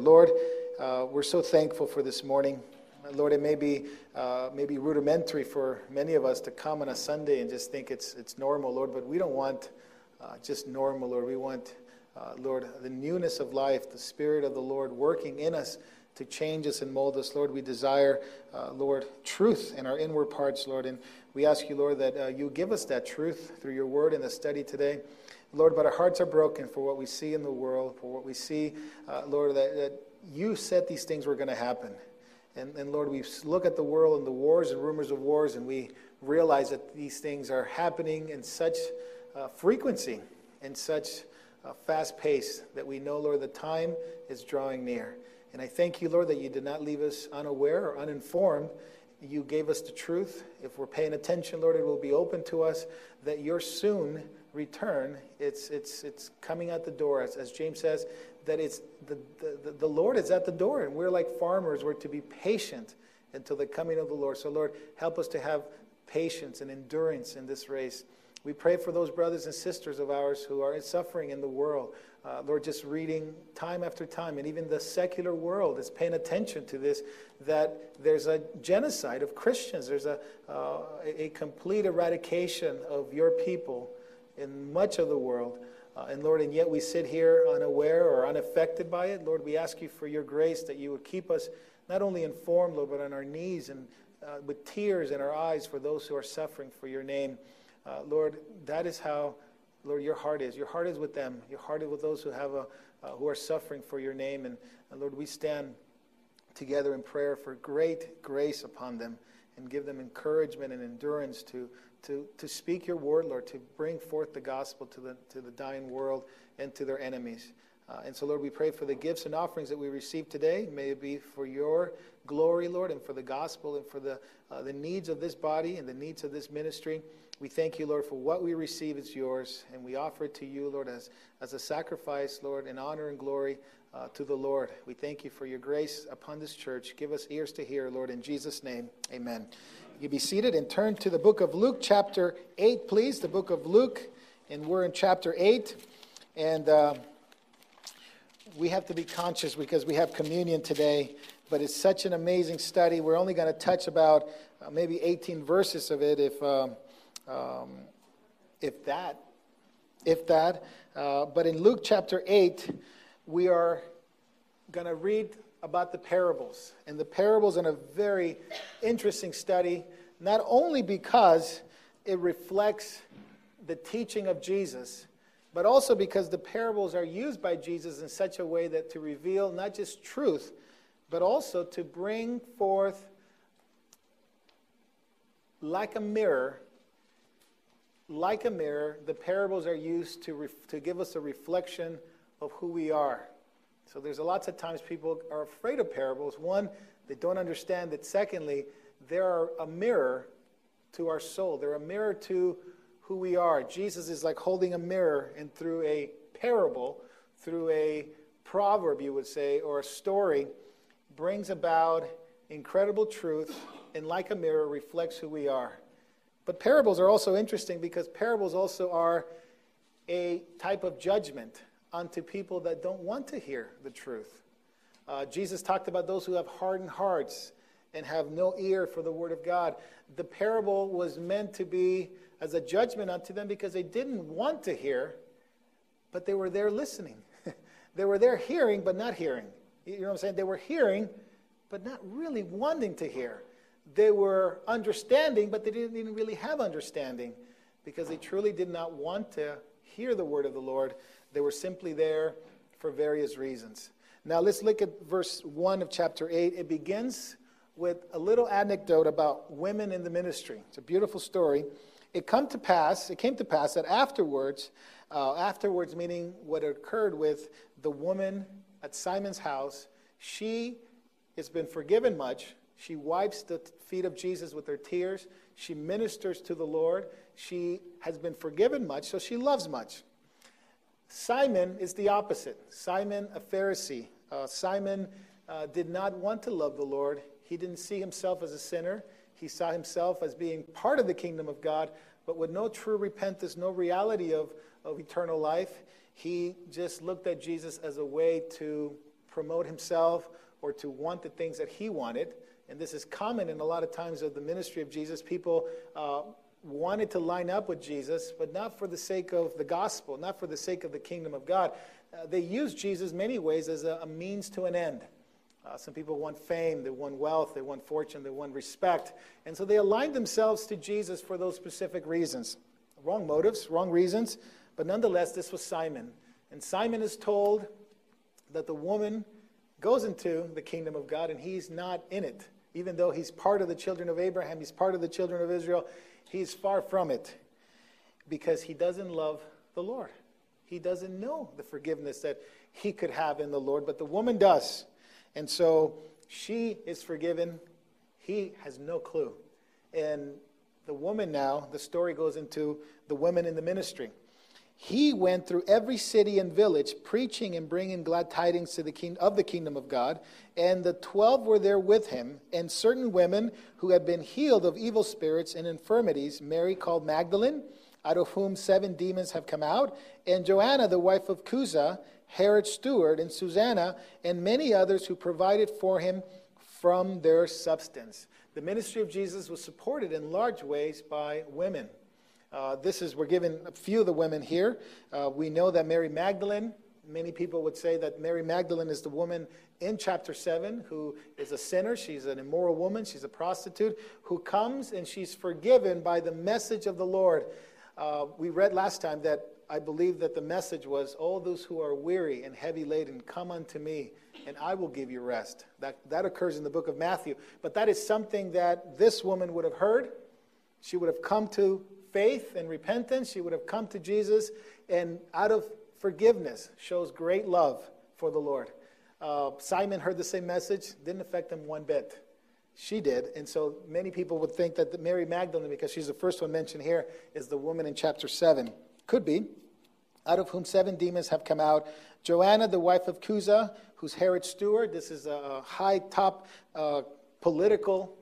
Lord, we're so thankful for this morning. Lord, it may be rudimentary for many of us to come on a Sunday and just think it's normal, Lord, but we don't want just normal, Lord. We want, Lord, the newness of life, the Spirit of the Lord working in us to change us and mold us. Lord, we desire, Lord, truth in our inward parts, Lord, and we ask you, Lord, that you give us that truth through your word in the study today. Lord, but our hearts are broken for what we see in the world, for what we see, Lord, that you said these things were going to happen. And Lord, we look at the world and the wars and rumors of wars, and we realize that these things are happening in such frequency and such fast pace that we know, Lord, the time is drawing near. And I thank you, Lord, that you did not leave us unaware or uninformed. You gave us the truth. If we're paying attention, Lord, it will be open to us that your soon return, it's coming at the door. As James says, that it's the Lord is at the door, and we're like farmers. We're to be patient until the coming of the Lord. So, Lord, help us to have patience and endurance in this race. We pray for those brothers and sisters of ours who are suffering in the world. Lord, just reading time after time, and even the secular world is paying attention to this, that there's a genocide of Christians. There's a complete eradication of your people in much of the world. And Lord, and yet we sit here unaware or unaffected by it. Lord, we ask you for your grace that you would keep us not only informed, Lord, but on our knees and with tears in our eyes for those who are suffering for your name. Lord, that is how, Lord, your heart is. Your heart is with them. Your heart is with those who have who are suffering for your name. And Lord, we stand together in prayer for great grace upon them and give them encouragement and endurance to speak your word, Lord, to bring forth the gospel to the dying world and to their enemies. And so, Lord, we pray for the gifts and offerings that we receive today. May it be for your glory, Lord, and for the gospel and for the needs of this body and the needs of this ministry. We thank you, Lord, for what we receive is yours, and we offer it to you, Lord, as a sacrifice, Lord, in honor and glory to the Lord. We thank you for your grace upon this church. Give us ears to hear, Lord, in Jesus' name, amen. You be seated and turn to the book of Luke, chapter 8, please, the book of Luke, and we're in chapter 8, and we have to be conscious because we have communion today, but it's such an amazing study. We're only going to touch about maybe 18 verses of it, if that. But in Luke chapter 8, we are going to read about the parables. And the parables are a very interesting study, not only because it reflects the teaching of Jesus, but also because the parables are used by Jesus in such a way that to reveal not just truth, but also to bring forth, like a mirror, the parables are used to give us a reflection of who we are. So there's lots of times people are afraid of parables. One, they don't understand it. Secondly, they are a mirror to our soul. They're a mirror to who we are. Jesus is like holding a mirror, and through a parable, through a proverb, you would say, or a story, brings about incredible truth, and like a mirror reflects who we are. But parables are also interesting because parables also are a type of judgment unto people that don't want to hear the truth. Jesus talked about those who have hardened hearts and have no ear for the word of God. The parable was meant to be as a judgment unto them because they didn't want to hear, but they were there listening. They were there hearing, but not hearing. You know what I'm saying? They were hearing, but not really wanting to hear. They were understanding, but they didn't really have understanding because they truly did not want to hear the word of the Lord. They were simply there for various reasons. Now let's look at verse 1 of chapter 8. It begins with a little anecdote about women in the ministry. It's a beautiful story. It came to pass that afterwards meaning what occurred with the woman at Simon's house, she has been forgiven much. She wipes the feet of Jesus with her tears. She ministers to the Lord. She has been forgiven much, so she loves much. Simon is the opposite. Simon, a Pharisee. Simon did not want to love the Lord. He didn't see himself as a sinner. He saw himself as being part of the kingdom of God, but with no true repentance, no reality of eternal life. He just looked at Jesus as a way to promote himself or to want the things that he wanted. And this is common in a lot of times of the ministry of Jesus. People wanted to line up with Jesus, but not for the sake of the gospel, not for the sake of the kingdom of God. They used Jesus many ways as a means to an end. Some people want fame, they want wealth, they want fortune, they want respect. And so they aligned themselves to Jesus for those specific reasons. Wrong motives, wrong reasons. But nonetheless, this was Simon. And Simon is told that the woman goes into the kingdom of God and he's not in it. Even though he's part of the children of Abraham, he's part of the children of Israel, he's far from it because he doesn't love the Lord. He doesn't know the forgiveness that he could have in the Lord, but the woman does. And so she is forgiven. He has no clue. And the woman now, the story goes into the women in the ministry. He went through every city and village, preaching and bringing glad tidings to the kingdom of God. And the 12 were there with him, and certain women who had been healed of evil spirits and infirmities, Mary called Magdalene, out of whom 7 demons have come out, and Joanna, the wife of Chuza, Herod's steward, and Susanna, and many others who provided for him from their substance. The ministry of Jesus was supported in large ways by women. We're given a few of the women here. We know that Mary Magdalene, many people would say that Mary Magdalene is the woman in chapter 7 who is a sinner. She's an immoral woman. She's a prostitute who comes and she's forgiven by the message of the Lord. We read last time that I believe that the message was, all those who are weary and heavy laden, come unto me, and I will give you rest. That occurs in the book of Matthew. But that is something that this woman would have heard. She would have come to faith and repentance. She would have come to Jesus, and out of forgiveness shows great love for the Lord. Simon heard the same message, didn't affect him one bit. She did, and so many people would think that Mary Magdalene, because she's the first one mentioned here, is the woman in chapter 7. Could be. Out of whom 7 demons have come out. Joanna, the wife of Chuza, who's Herod's steward. This is a high top political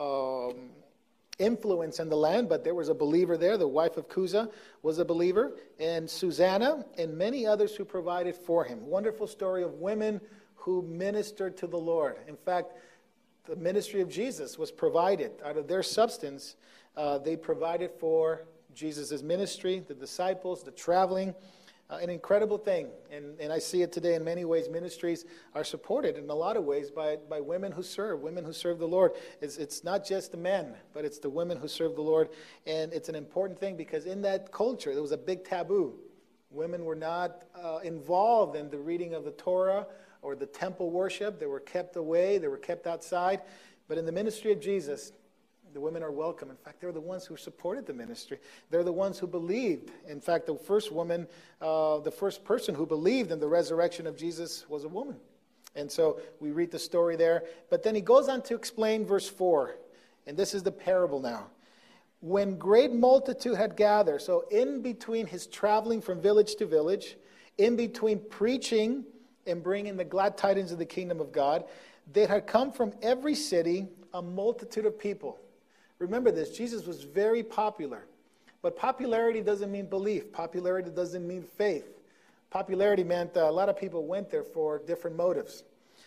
influence in the land, but there was a believer there. The wife of Chuza was a believer. And Susanna and many others who provided for him. Wonderful story of women who ministered to the Lord. In fact, the ministry of Jesus was provided. Out of their substance, they provided for Jesus' ministry, the disciples, the traveling. An incredible thing. And I see it today in many ways. Ministries are supported in a lot of ways by women who serve the Lord. It's not just the men, but it's the women who serve the Lord. And it's an important thing because in that culture, there was a big taboo. Women were not involved in the reading of the Torah or the temple worship. They were kept away. They were kept outside. But in the ministry of Jesus, the women are welcome. In fact, they're the ones who supported the ministry. They're the ones who believed. In fact, the first woman, the first person who believed in the resurrection of Jesus was a woman. And so we read the story there. But then he goes on to explain verse 4. And this is the parable now. When great multitude had gathered, so in between his traveling from village to village, in between preaching and bringing the glad tidings of the kingdom of God, there had come from every city a multitude of people. Remember this, Jesus was very popular. But popularity doesn't mean belief. Popularity doesn't mean faith. Popularity meant a lot of people went there for different motives.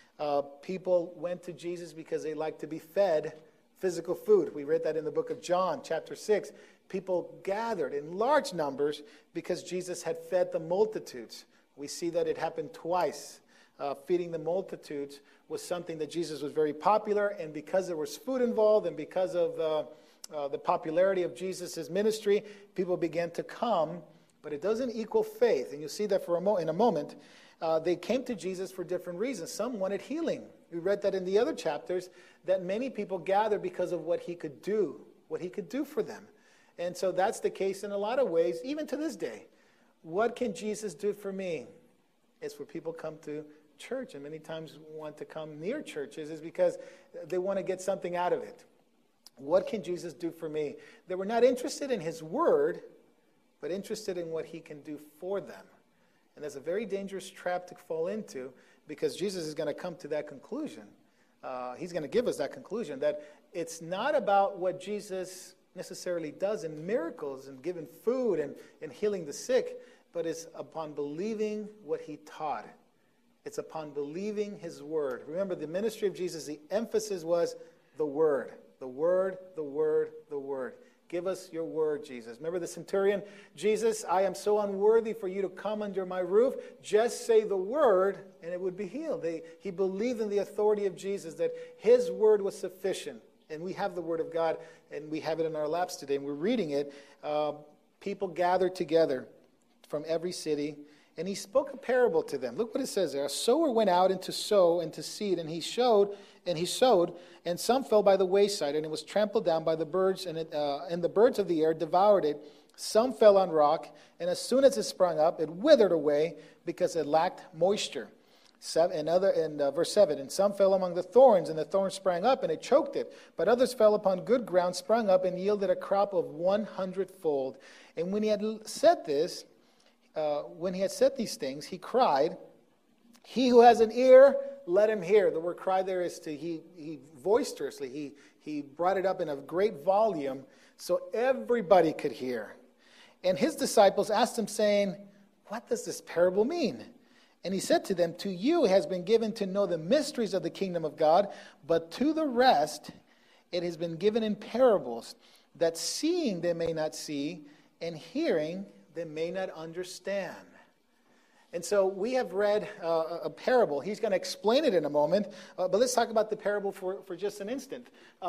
People went to Jesus because they liked to be fed physical food. We read that in the book of John, chapter 6. People gathered in large numbers because Jesus had fed the multitudes. We see that it happened twice. Feeding the multitudes was something that Jesus was very popular, and because there was food involved and because of the popularity of Jesus' ministry, people began to come, but it doesn't equal faith. And you'll see that in a moment. They came to Jesus for different reasons. Some wanted healing. We read that in the other chapters, that many people gathered because of what he could do for them. And so that's the case in a lot of ways, even to this day. What can Jesus do for me? It's where people come to church, and many times want to come near churches is because they want to get something out of it. What can Jesus do for me? They were not interested in his word, but interested in what he can do for them. And that's a very dangerous trap to fall into, because Jesus is going to come to that conclusion. He's going to give us that conclusion, that it's not about what Jesus necessarily does in miracles and giving food and healing the sick, but it's upon believing what he taught. It's upon believing his word. Remember, the ministry of Jesus, the emphasis was the word. The word, the word, the word. Give us your word, Jesus. Remember the centurion? Jesus, I am so unworthy for you to come under my roof. Just say the word and it would be healed. He believed in the authority of Jesus, that his word was sufficient. And we have the word of God, and we have it in our laps today, and we're reading it. People gathered together from every city, and he spoke a parable to them. Look what it says there. A sower went out and to sow and to seed, and he sowed, and some fell by the wayside, and it was trampled down by the birds, and the birds of the air devoured it. Some fell on rock, and as soon as it sprung up, it withered away because it lacked moisture. Verse 7, and some fell among the thorns, and the thorns sprang up, and it choked it. But others fell upon good ground, sprung up, and yielded a crop of 100-fold. And when he had said this, these things, he cried, "He who has an ear, let him hear." The word "cry" there is he boisterously. He brought it up in a great volume so everybody could hear. And his disciples asked him, saying, "What does this parable mean?" And he said to them, "To you has been given to know the mysteries of the kingdom of God, but to the rest it has been given in parables, that seeing they may not see, and hearing they may not understand." And so we have read a parable. He's going to explain it in a moment, but let's talk about the parable for just an instant.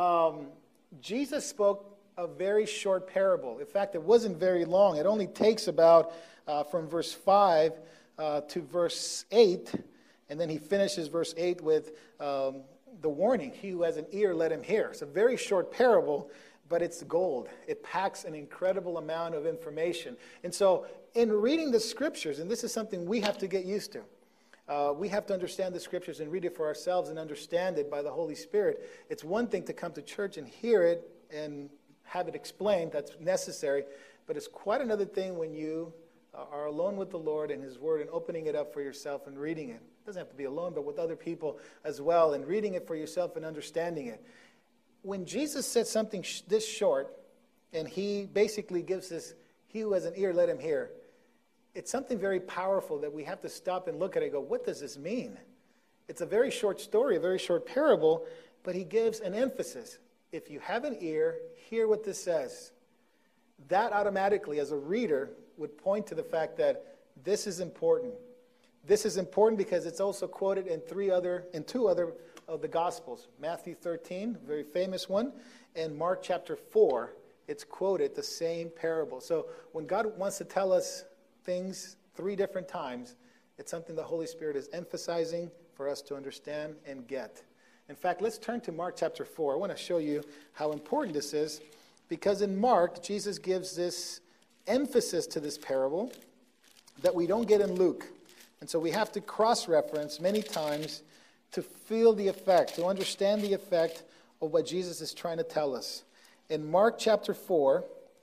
Jesus spoke a very short parable. In fact, it wasn't very long. It only takes about from verse 5 to verse 8, and then he finishes verse 8 with the warning, "He who has an ear, let him hear." It's a very short parable, but it's gold. It packs an incredible amount of information. And so in reading the scriptures, and this is something we have to get used to, we have to understand the scriptures and read it for ourselves and understand it by the Holy Spirit. It's one thing to come to church and hear it and have it explained. That's necessary. But it's quite another thing when you are alone with the Lord and his word and opening it up for yourself and reading it. It doesn't have to be alone, but with other people as well, and reading it for yourself and understanding it. When Jesus said something this short, and he basically gives this, "He who has an ear, let him hear," it's something very powerful that we have to stop and look at it and go, what does this mean? It's a very short story, a very short parable, but he gives an emphasis. If you have an ear, hear what this says. That automatically, as a reader, would point to the fact that this is important. This is important because it's also quoted in two other of the Gospels. Matthew 13, a very famous one, and Mark chapter 4, it's quoted, the same parable. So when God wants to tell us things 3 different times, it's something the Holy Spirit is emphasizing for us to understand and get. In fact, let's turn to Mark chapter 4. I want to show you how important this is, because in Mark, Jesus gives this emphasis to this parable that we don't get in Luke. And so we have to cross-reference many times to feel the effect, to understand the effect of what Jesus is trying to tell us. In Mark chapter 4,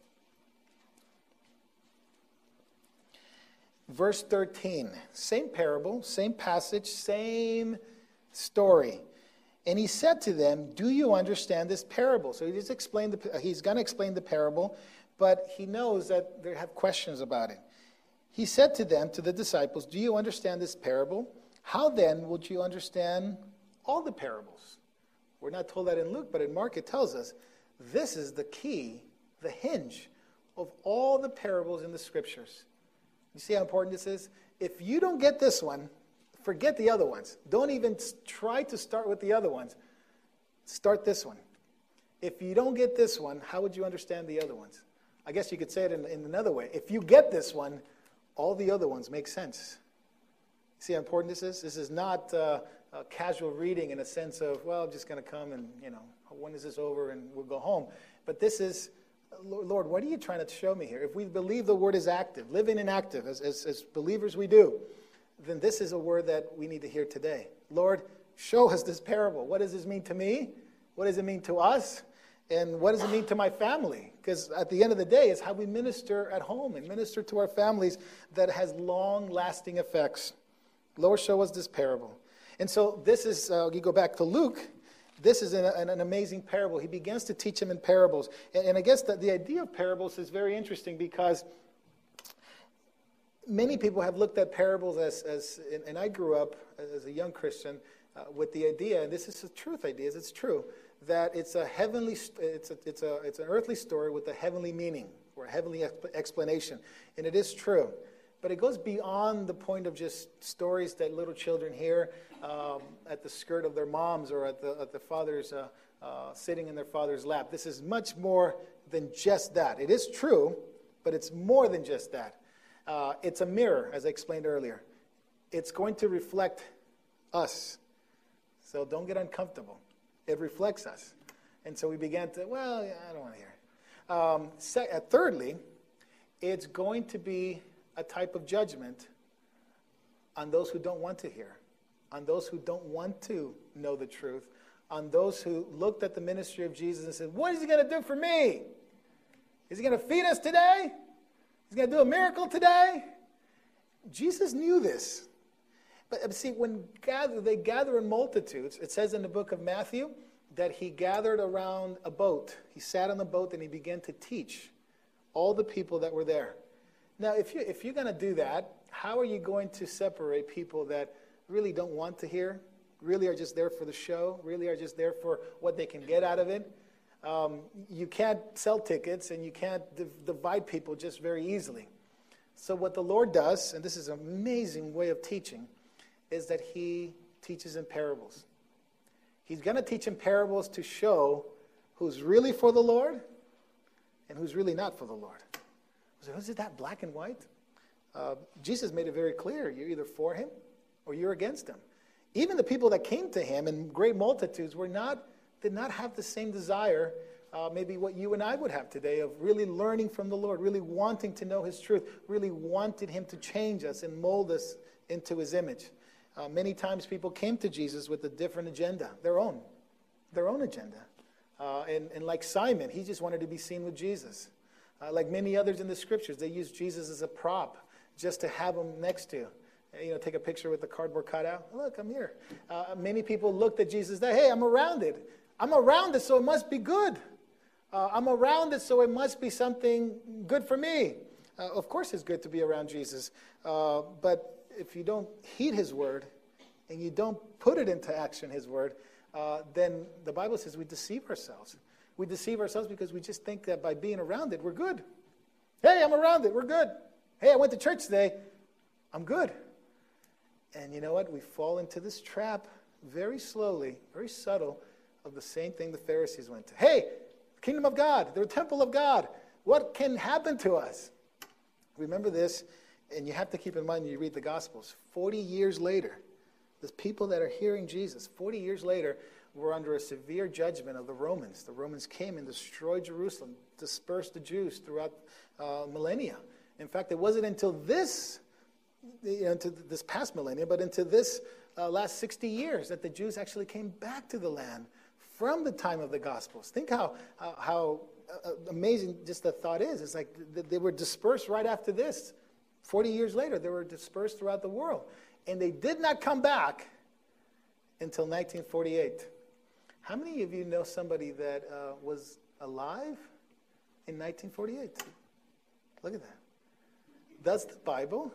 verse 13, same parable, same passage, same story. And he said to them, "Do you understand this parable?" So he's going to explain the parable, but he knows that they have questions about it. He said to them, to the disciples, "Do you understand this parable? How then would you understand all the parables?" We're not told that in Luke, but in Mark it tells us this is the key, the hinge of all the parables in the scriptures. You see how important this is? If you don't get this one, forget the other ones. Don't even try to start with the other ones. Start this one. If you don't get this one, how would you understand the other ones? I guess you could say it in another way. If you get this one, all the other ones make sense. See how important this is? This is not a casual reading in a sense of, well, I'm just going to come and, when is this over and we'll go home. But this is, Lord, what are you trying to show me here? If we believe the word is active, living and active, as believers we do, then this is a word that we need to hear today. Lord, show us this parable. What does this mean to me? What does it mean to us? And what does it mean to my family? Because at the end of the day, it's how we minister at home and minister to our families that has long-lasting effects. Lord, show us this parable. And so this is, you go back to Luke, this is an amazing parable. He begins to teach him in parables. And I guess that the idea of parables is very interesting because Many people have looked at parables and I grew up as a young Christian with the idea, and this is the truth idea, it's true, that it's a heavenly, it's an earthly story with a heavenly meaning or a heavenly explanation, and it is true. But it goes beyond the point of just stories that little children hear at the skirt of their moms or at the father's sitting in their father's lap. This is much more than just that. It is true, but it's more than just that. It's a mirror, as I explained earlier. It's going to reflect us. So don't get uncomfortable. It reflects us. And so we began to, I don't want to hear it. Thirdly, it's going to be a type of judgment on those who don't want to hear, on those who don't want to know the truth, on those who looked at the ministry of Jesus and said, what is he going to do for me? Is he going to feed us today? He's going to do a miracle today? Jesus knew this. But see, when they gather in multitudes, it says in the book of Matthew that he gathered around a boat. He sat on the boat and he began to teach all the people that were there. Now, if you're going to do that, how are you going to separate people that really don't want to hear, really are just there for the show, really are just there for what they can get out of it? You can't sell tickets and you can't divide people just very easily. So what the Lord does, and this is an amazing way of teaching, is that he teaches in parables. He's going to teach in parables to show who's really for the Lord and who's really not for the Lord. So is it that black and white? Jesus made it very clear. You're either for him or you're against him. Even the people that came to him in great multitudes did not have the same desire, maybe what you and I would have today, of really learning from the Lord, really wanting to know his truth, really wanted him to change us and mold us into his image. Many times people came to Jesus with a different agenda, their own agenda. And like Simon, he just wanted to be seen with Jesus. Like many others in the scriptures, they used Jesus as a prop just to have him next to. Take a picture with the cardboard cutout. Look, I'm here. Many people looked at Jesus and said, hey, I'm around it. I'm around it, so it must be good. I'm around it, so it must be something good for me. Of course it's good to be around Jesus. But if you don't heed his word and you don't put it into action, his word, then the Bible says we deceive ourselves. We deceive ourselves because we just think that by being around it, we're good. Hey, I'm around it. We're good. Hey, I went to church today. I'm good. And you know what? We fall into this trap very slowly, very subtle, of the same thing the Pharisees went to. Hey, kingdom of God, the temple of God. What can happen to us? Remember this, and you have to keep in mind when you read the Gospels. 40 years later, the people that are hearing Jesus, 40 years later, were under a severe judgment of the Romans. The Romans came and destroyed Jerusalem, dispersed the Jews throughout millennia. In fact, it wasn't until this past millennia, but into this last 60 years that the Jews actually came back to the land from the time of the Gospels. Think how amazing just the thought is. It's like they were dispersed right after this. 40 years later, they were dispersed throughout the world. And they did not come back until 1948. How many of you know somebody that was alive in 1948? Look at that. Does the Bible,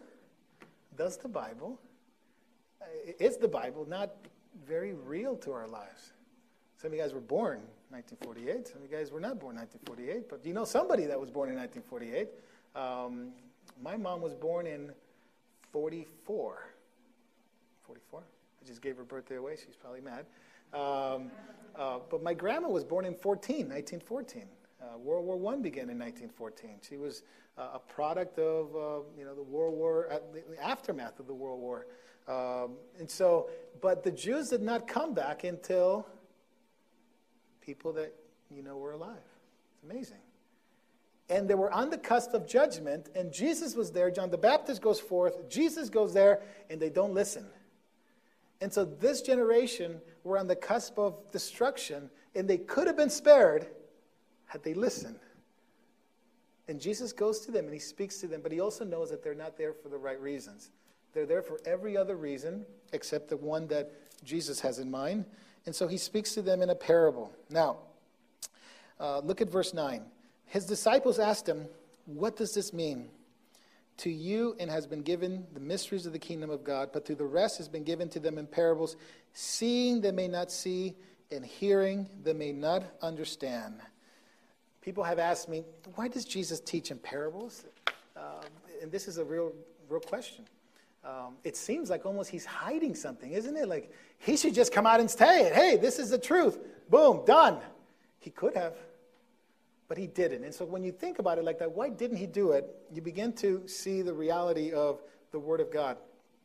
is the Bible not very real to our lives? Some of you guys were born in 1948. Some of you guys were not born in 1948. But do you know somebody that was born in 1948? My mom was born in 44. 44? I just gave her birthday away. She's probably mad. But my grandma was born in 1914. World War I began in 1914. She was a product of the World War, the aftermath of the World War. But the Jews did not come back until people that were alive. It's amazing. And they were on the cusp of judgment, and Jesus was there. John the Baptist goes forth. Jesus goes there, and they don't listen. And so this generation were on the cusp of destruction, and they could have been spared had they listened. And Jesus goes to them, and he speaks to them, but he also knows that they're not there for the right reasons. They're there for every other reason except the one that Jesus has in mind. And so he speaks to them in a parable. Now, look at verse 9. His disciples asked him, what does this mean? To you and has been given the mysteries of the kingdom of God, but to the rest has been given to them in parables, seeing they may not see, and hearing they may not understand. People have asked me, why does Jesus teach in parables? And this is a real question. It seems like almost he's hiding something, isn't it? Like he should just come out and say it. Hey, this is the truth. Boom, done. He could have, but he didn't. And so when you think about it like that, why didn't he do it? You begin to see the reality of the Word of God.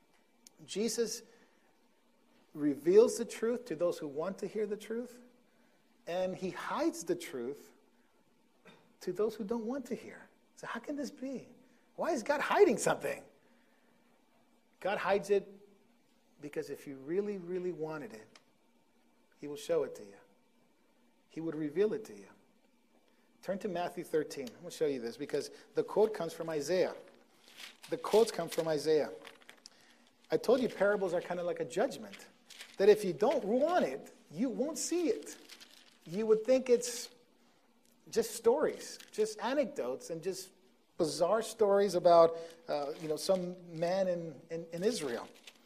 Jesus reveals the truth to those who want to hear the truth, and he hides the truth to those who don't want to hear. So how can this be? Why is God hiding something? God hides it because if you really, really wanted it, he will show it to you. He would reveal it to you. Turn to Matthew 13. I'm going to show you this because the quote comes from Isaiah. The quotes come from Isaiah. I told you parables are kind of like a judgment. That if you don't want it, you won't see it. You would think it's just stories, just anecdotes, and just bizarre stories about some man in Israel.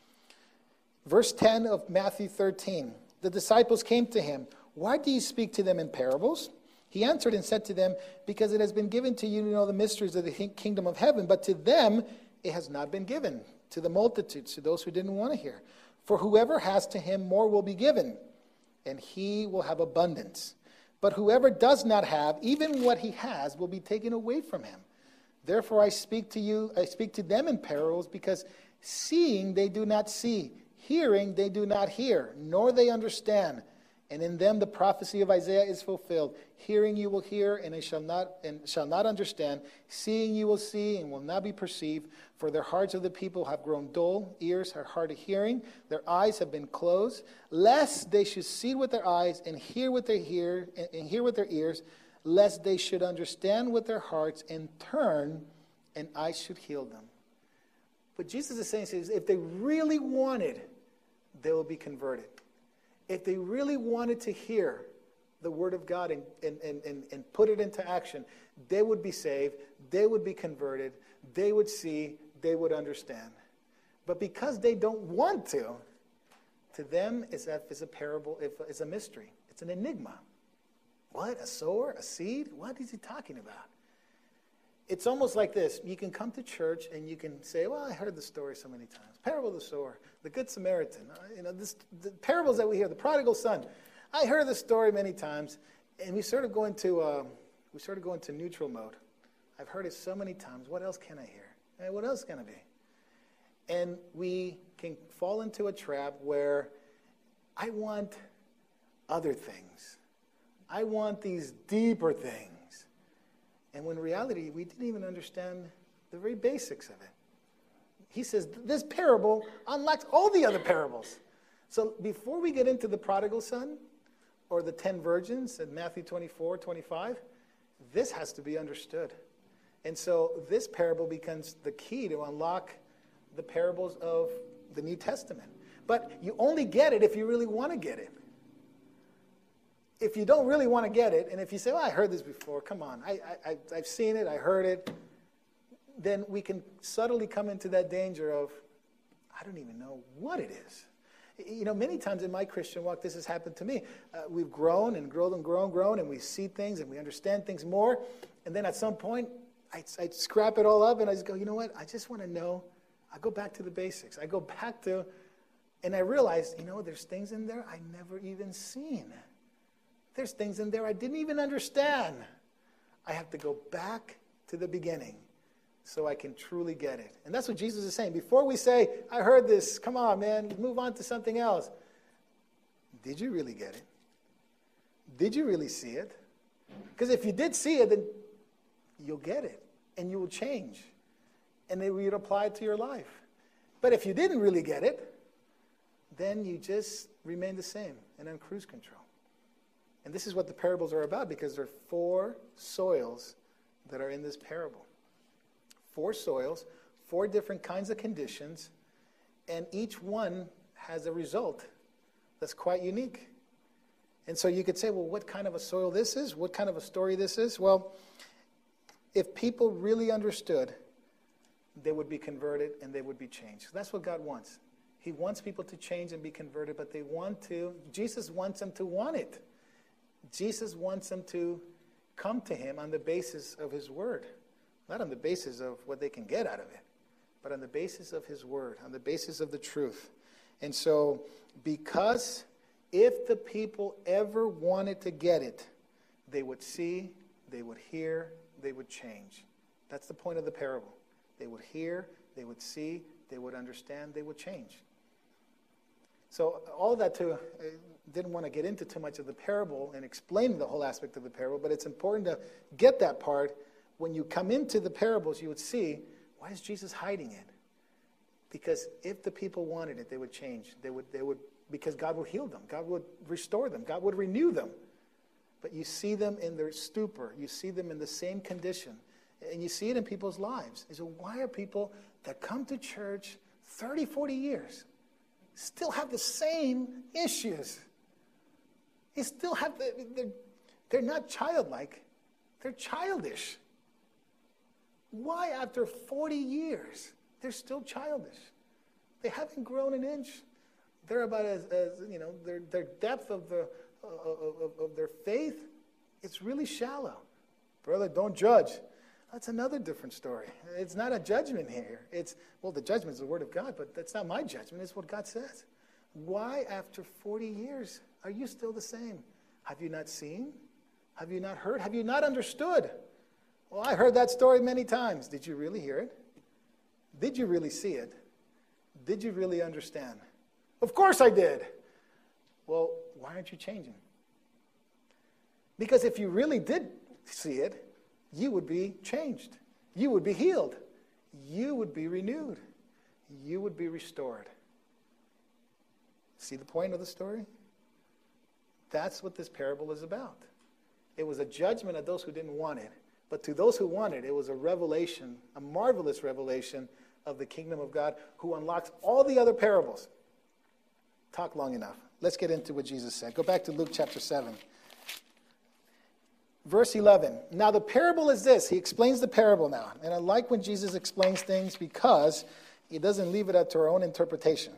Verse 10 of Matthew 13. The disciples came to him. Why do you speak to them in parables? He answered and said to them, because it has been given to you to know the mysteries of the kingdom of heaven, but to them it has not been given, to the multitudes, to those who didn't want to hear. For whoever has, to him more will be given, and he will have abundance. But whoever does not have, even what he has, will be taken away from him. Therefore I speak to them in parables, because seeing they do not see, hearing they do not hear, nor they understand. And in them the prophecy of Isaiah is fulfilled. Hearing you will hear, and shall not understand. Seeing you will see, and will not be perceived. For their hearts of the people have grown dull, ears are hard of hearing, their eyes have been closed, lest they should see with their eyes, and hear with their ears, lest they should understand with their hearts, and turn, and I should heal them. What Jesus is saying is, if they really wanted, they will be converted. If they really wanted to hear the Word of God and put it into action, they would be saved, they would be converted, they would see, they would understand. But because they don't want to them it's a parable, it's a mystery. It's an enigma. What? A sower? A seed? What is he talking about? It's almost like this. You can come to church and you can say, well, I heard the story so many times. Parable of the sower, the Good Samaritan. The parables that we hear, the prodigal son. I heard the story many times, and we sort of go into neutral mode. I've heard it so many times. What else can I hear? What else can it be? And we can fall into a trap where I want other things. I want these deeper things. And when in reality, we didn't even understand the very basics of it. He says, this parable unlocks all the other parables. So before we get into the prodigal son or the 10 virgins in Matthew 24, 25, this has to be understood. And so this parable becomes the key to unlock the parables of the New Testament. But you only get it if you really want to get it. If you don't really want to get it, and if you say, well, I heard this before, come on, I've seen it, I heard it, then we can subtly come into that danger of, I don't even know what it is. Many times in my Christian walk, this has happened to me. We've grown and grown and grown, and we see things and we understand things more. And then at some point, I scrap it all up and I just go, you know what? I just want to know. I go back to the basics. I go back to, and I realize, there's things in there I never even seen. There's things in there I didn't even understand. I have to go back to the beginning so I can truly get it. And that's what Jesus is saying. Before we say, I heard this, come on, man, move on to something else. Did you really get it? Did you really see it? Because if you did see it, then you'll get it, and you will change, and then you'll apply it to your life. But if you didn't really get it, then you just remain the same and on cruise control. And this is what the parables are about, because there are 4 soils that are in this parable. 4 soils, 4 different kinds of conditions, and each one has a result that's quite unique. And so you could say, well, what kind of a soil this is? What kind of a story this is? Well, if people really understood they would be converted and they would be changed. That's what God wants. He wants people to change and be converted, but Jesus wants them to want it. Jesus wants them to come to him on the basis of his word. Not on the basis of what they can get out of it, but on the basis of his word, on the basis of the truth. And so, because if the people ever wanted to get it, they would see, they would hear, they would change. That's the point of the parable. They would hear, they would see, they would understand, they would change. So all of that too, I didn't want to get into too much of the parable and explain the whole aspect of the parable, but it's important to get that part. When you come into the parables, you would see, why is Jesus hiding it? Because if the people wanted it, they would change. They would, because God would heal them. God would restore them. God would renew them. But you see them in their stupor. You see them in the same condition. And you see it in people's lives. So why are people that come to church 30, 40 years still have the same issues? They still have, they're not childlike. They're childish. Why after 40 years, they're still childish? They haven't grown an inch. They're about as their depth of their faith, it's really shallow. Brother, don't judge. That's another different story. It's not a judgment here. The judgment is the word of God, but that's not my judgment. It's what God says. Why, after 40 years, are you still the same? Have you not seen? Have you not heard? Have you not understood? Well, I heard that story many times. Did you really hear it? Did you really see it? Did you really understand? Of course I did. Well, why aren't you changing? Because if you really did see it, you would be changed. You would be healed. You would be renewed. You would be restored. See the point of the story? That's what this parable is about. It was a judgment of those who didn't want it. But to those who wanted it, it was a revelation, a marvelous revelation of the kingdom of God, who unlocks all the other parables. Talk long enough. Let's get into what Jesus said. Go back to Luke chapter 7. Verse 11. Now the parable is this. He explains the parable now. And I like when Jesus explains things because he doesn't leave it up to our own interpretation.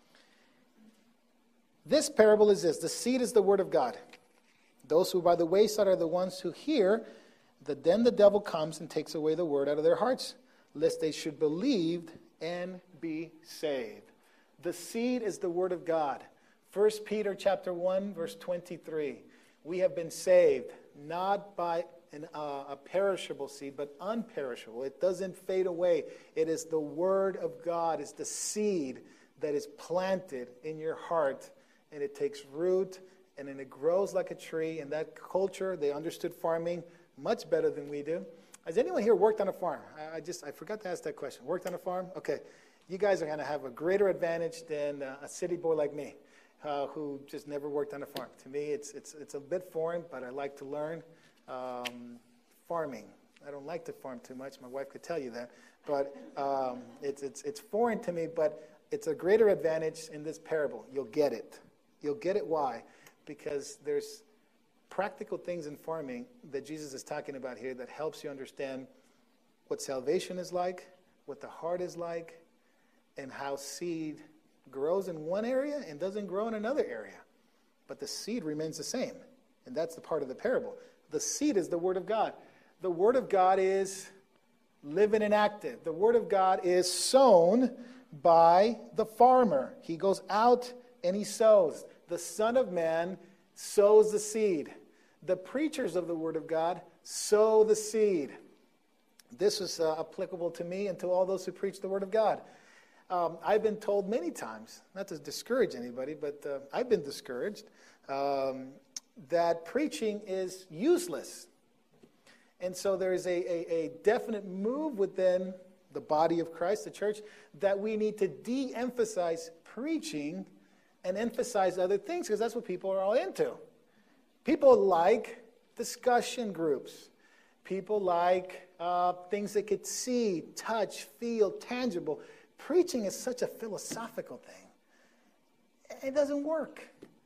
This parable is this. The seed is the word of God. Those who by the wayside are the ones who hear, that then the devil comes and takes away the word out of their hearts, lest they should believe and be saved. The seed is the word of God. 1 Peter chapter 1, verse 23. We have been saved, not by a perishable seed, but unperishable. It doesn't fade away. It is the word of God. It's the seed that is planted in your heart, and it takes root, and then it grows like a tree. In that culture, they understood farming much better than we do. Has anyone here worked on a farm? I forgot to ask that question. Worked on a farm? Okay. You guys are going to have a greater advantage than a city boy like me, who just never worked on a farm. To me, it's a bit foreign, but I like to learn farming. I don't like to farm too much. My wife could tell you that. But it's foreign to me, but it's a greater advantage in this parable. You'll get it. You'll get it. Why? Because there's practical things in farming that Jesus is talking about here that helps you understand what salvation is like, what the heart is like, and how seed grows in one area and doesn't grow in another area. But the seed remains the same. And that's the part of the parable. The seed is the word of God. The word of God is living and active. The word of God is sown by the farmer. He goes out and he sows. The Son of Man sows the seed. The preachers of the word of God sow the seed. This is applicable to me and to all those who preach the word of God. I've been told many times, not to discourage anybody, but I've been discouraged, that preaching is useless. And so there is a definite move within the body of Christ, the church, that we need to de-emphasize preaching and emphasize other things, because that's what people are all into. People like discussion groups. People like things they could see, touch, feel, tangible. Preaching is such a philosophical thing. It doesn't work.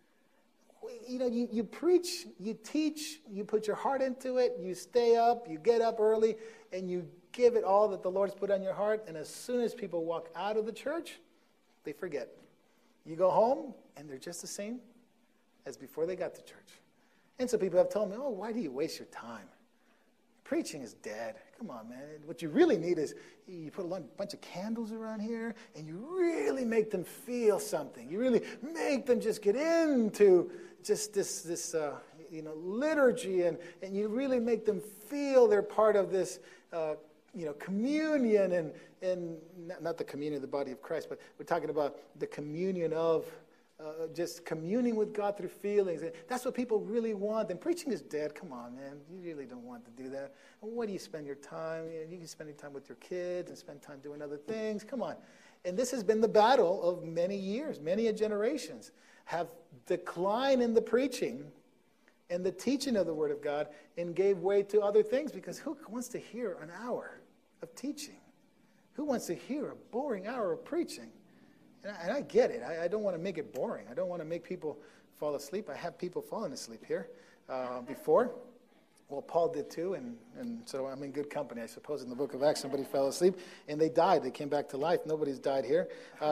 You preach, you teach, you put your heart into it, you stay up, you get up early, and you give it all that the Lord's put on your heart, and as soon as people walk out of the church, they forget. You go home, and they're just the same as before they got to church. And so people have told me, why do you waste your time? Preaching is dead. Come on, man. What you really need is you put a bunch of candles around here, and you really make them feel something. You really make them just get into just this liturgy, and you really make them feel they're part of this communion, and not the communion of the body of Christ, but we're talking about the communion of just communing with God through feelings. And that's what people really want. And preaching is dead. Come on, man. You really don't want to do that. And what do you spend your time? You can spend your time with your kids and spend time doing other things. Come on. And this has been the battle of many years. Many generations have declined in the preaching and the teaching of the Word of God and gave way to other things, because who wants to hear an hour of teaching? Who wants to hear a boring hour of preaching? And I get it. I don't want to make it boring. I don't want to make people fall asleep. I have people falling asleep here before. Well, Paul did too, and so I'm in good company. I suppose in the book of Acts somebody fell asleep, and they died. They came back to life. Nobody's died here.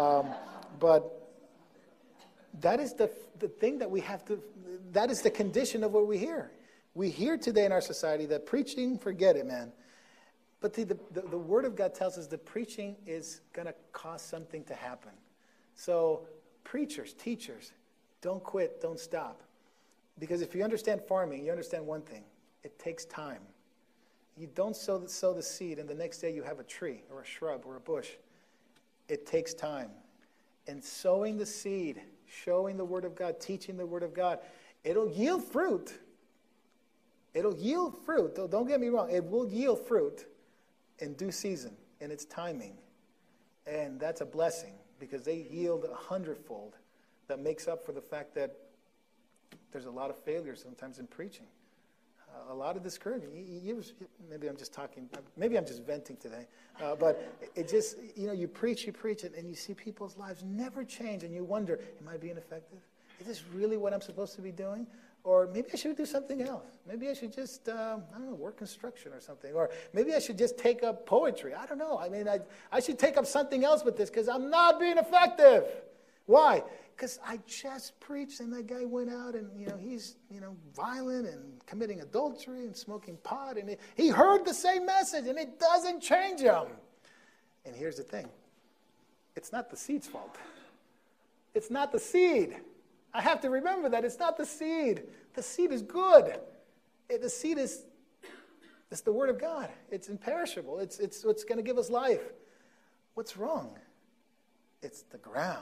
But that is the thing that we have to, that is the condition of what we hear. We hear today in our society that preaching, forget it, man. But the Word of God tells us that preaching is going to cause something to happen. So preachers, teachers, don't quit, don't stop. Because if you understand farming, you understand one thing. It takes time. You don't sow the seed and the next day you have a tree or a shrub or a bush. It takes time. And sowing the seed, showing the Word of God, teaching the Word of God, it'll yield fruit. It'll yield fruit. Don't get me wrong. It will yield fruit in due season, in its timing. And that's a blessing, because they yield 100-fold. That makes up for the fact that there's a lot of failure sometimes in preaching. A lot of discouragement. Maybe I'm just venting today. But it just, you preach, and you see people's lives never change, and you wonder, am I being effective? Is this really what I'm supposed to be doing? Or maybe I should do something else. Maybe I should just, work construction or something. Or maybe I should just take up poetry. I don't know. I mean, I should take up something else with this, because I'm not being effective. Why? Because I just preached, and that guy went out, and, he's, violent and committing adultery and smoking pot. And he heard the same message, and it doesn't change him. And here's the thing. It's not the seed's fault. It's not the seed. I have to remember that it's not the seed. The seed is good. The seed is, it's the Word of God. It's imperishable. It's what's going to give us life. What's wrong? It's the ground.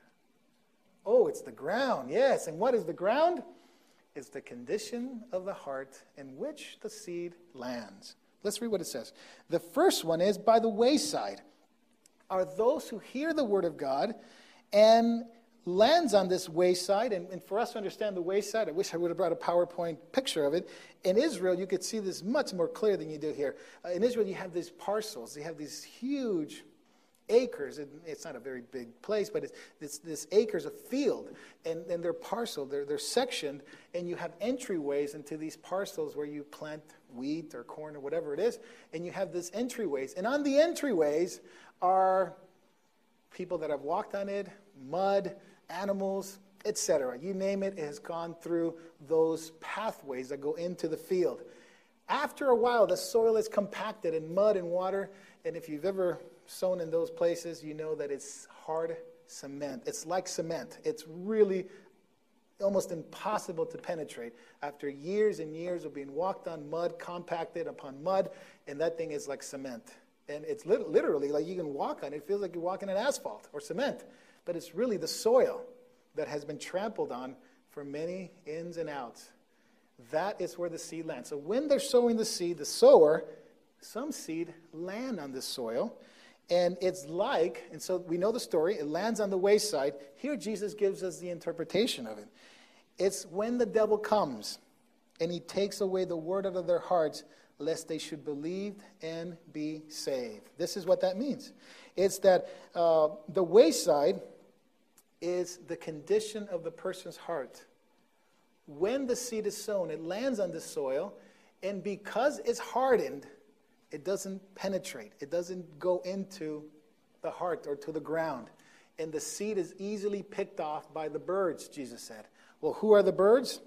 Oh, it's the ground. Yes. And what is the ground? It's the condition of the heart in which the seed lands. Let's read what it says. The first one is, by the wayside are those who hear the Word of God and lands on this wayside. And for us to understand the wayside, I wish I would have brought a PowerPoint picture of it. In Israel, you could see this much more clear than you do here. In Israel, you have these parcels. You have these huge acres. It's not a very big place, but it's this acres of field. And they're parceled. They're sectioned. And you have entryways into these parcels where you plant wheat or corn or whatever it is. And you have these entryways. And on the entryways are people that have walked on it, mud, animals, etc. You name it, it has gone through those pathways that go into the field. After a while, the soil is compacted in mud and water, and if you've ever sown in those places, you know that it's hard cement. It's like cement. It's really almost impossible to penetrate after years and years of being walked on mud, compacted upon mud, and that thing is like cement. And it's literally like you can walk on it. It feels like you're walking on asphalt or cement. But it's really the soil that has been trampled on for many ins and outs. That is where the seed lands. So when they're sowing the seed, the sower, some seed land on this soil. And it's like, and so we know the story, it lands on the wayside. Here Jesus gives us the interpretation of it. It's when the devil comes and he takes away the word out of their hearts, lest they should believe and be saved. This is what that means. It's that the wayside is the condition of the person's heart. When the seed is sown, it lands on the soil, and because it's hardened, It doesn't penetrate. It doesn't go into the heart or to the ground. And the seed is easily picked off by the birds, Jesus said. Well, who are the birds?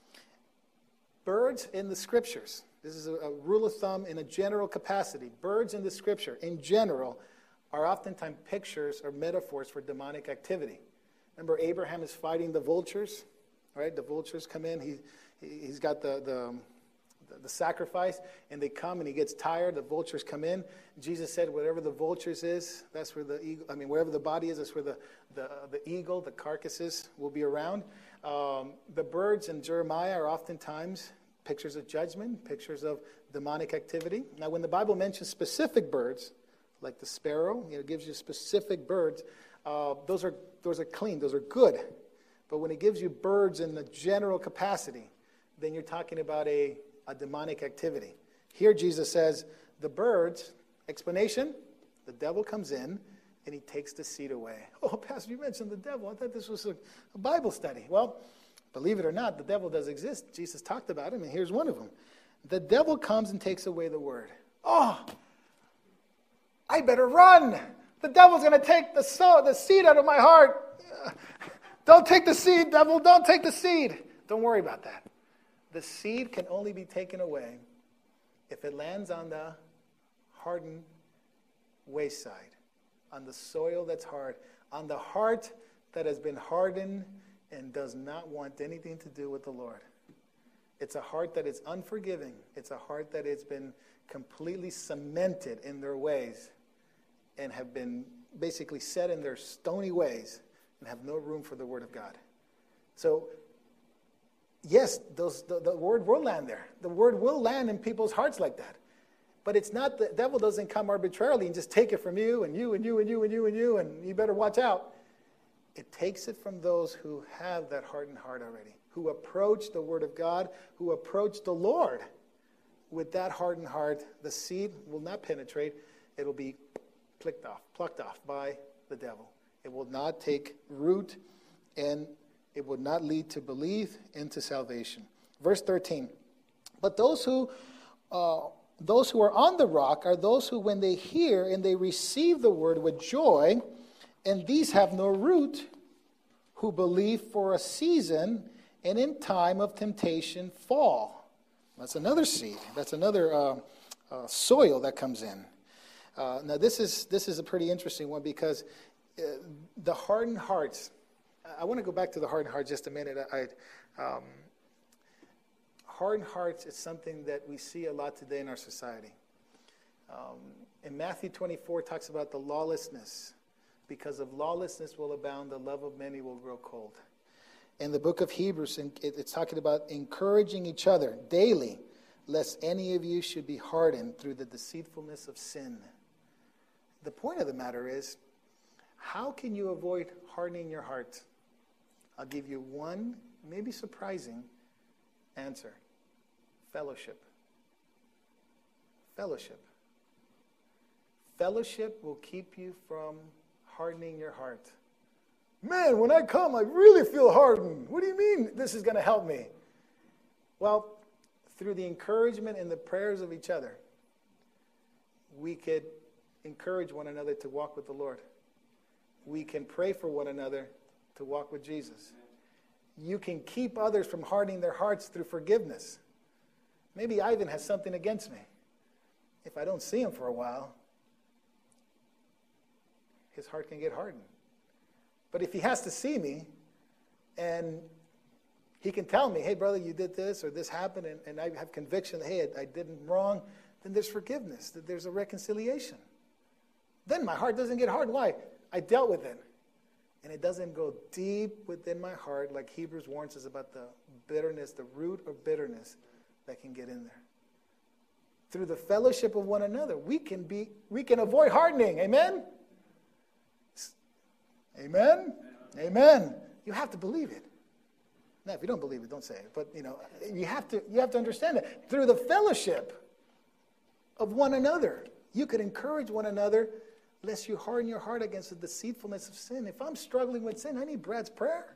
Birds in the Scriptures. This is a rule of thumb in a general capacity. Birds in the Scripture, in general, are oftentimes pictures or metaphors for demonic activity. Remember, Abraham is fighting the vultures, right? The vultures come in. He's got the sacrifice, and they come, and he gets tired. The vultures come in. Jesus said, wherever the vultures is, that's where the eagle. Wherever the body is, that's where the eagle, the carcasses, will be around. The birds in Jeremiah are oftentimes pictures of judgment, pictures of demonic activity. Now, when the Bible mentions specific birds, like the sparrow, it gives you specific birds. Those are clean. Those are good. But when it gives you birds in the general capacity, then you're talking about a demonic activity. Here Jesus says, the birds, explanation, the devil comes in and he takes the seed away. Oh, Pastor, you mentioned the devil. I thought this was a Bible study. Well, believe it or not, the devil does exist. Jesus talked about him, and here's one of them. The devil comes and takes away the word. Oh, I better run. The devil's going to take the seed out of my heart. Don't take the seed, devil. Don't take the seed. Don't worry about that. The seed can only be taken away if it lands on the hardened wayside, on the soil that's hard, on the heart that has been hardened and does not want anything to do with the Lord. It's a heart that is unforgiving. It's a heart that has been completely cemented in their ways and have been basically set in their stony ways and have no room for the Word of God. So, yes, the Word will land there. The Word will land in people's hearts like that. But it's not, the devil doesn't come arbitrarily and just take it from you and you and you and you and you and you, and you better watch out. It takes it from those who have that hardened heart already, who approach the Word of God, who approach the Lord with that hardened heart. The seed will not penetrate. It'll be plucked off by the devil. It will not take root, and it will not lead to belief into salvation. Verse 13. But those who are on the rock are those who, when they hear and they receive the word with joy, and these have no root, who believe for a season, and in time of temptation fall. That's another seed. That's another soil that comes in. Now this is a pretty interesting one, because the hardened hearts. I want to go back to the hardened heart just a minute. Hardened hearts is something that we see a lot today in our society. In Matthew 24, it talks about the lawlessness. Because of lawlessness will abound, the love of many will grow cold. In the book of Hebrews, it's talking about encouraging each other daily, lest any of you should be hardened through the deceitfulness of sin. The point of the matter is, how can you avoid hardening your heart? I'll give you one, maybe surprising, answer. Fellowship. Fellowship. Fellowship will keep you from hardening your heart. Man, when I come, I really feel hardened. What do you mean this is going to help me? Well, through the encouragement and the prayers of each other, we could encourage one another to walk with the Lord. We can pray for one another to walk with Jesus. You can keep others from hardening their hearts through forgiveness. Maybe Ivan has something against me. If I don't see him for a while, his heart can get hardened. But if he has to see me, and he can tell me, hey, brother, you did this, or this happened, and I have conviction that, hey, I did wrong, then there's forgiveness, that there's a reconciliation. Then my heart doesn't get hardened. Why? I dealt with it. And it doesn't go deep within my heart, like Hebrews warns us about the bitterness, the root of bitterness that can get in there. Through the fellowship of one another, we can avoid hardening. Amen? Amen? Amen. You have to believe it. Now, if you don't believe it, don't say it. But, you have to understand it. Through the fellowship of one another, you could encourage one another, lest you harden your heart against the deceitfulness of sin. If I'm struggling with sin, I need Brad's prayer.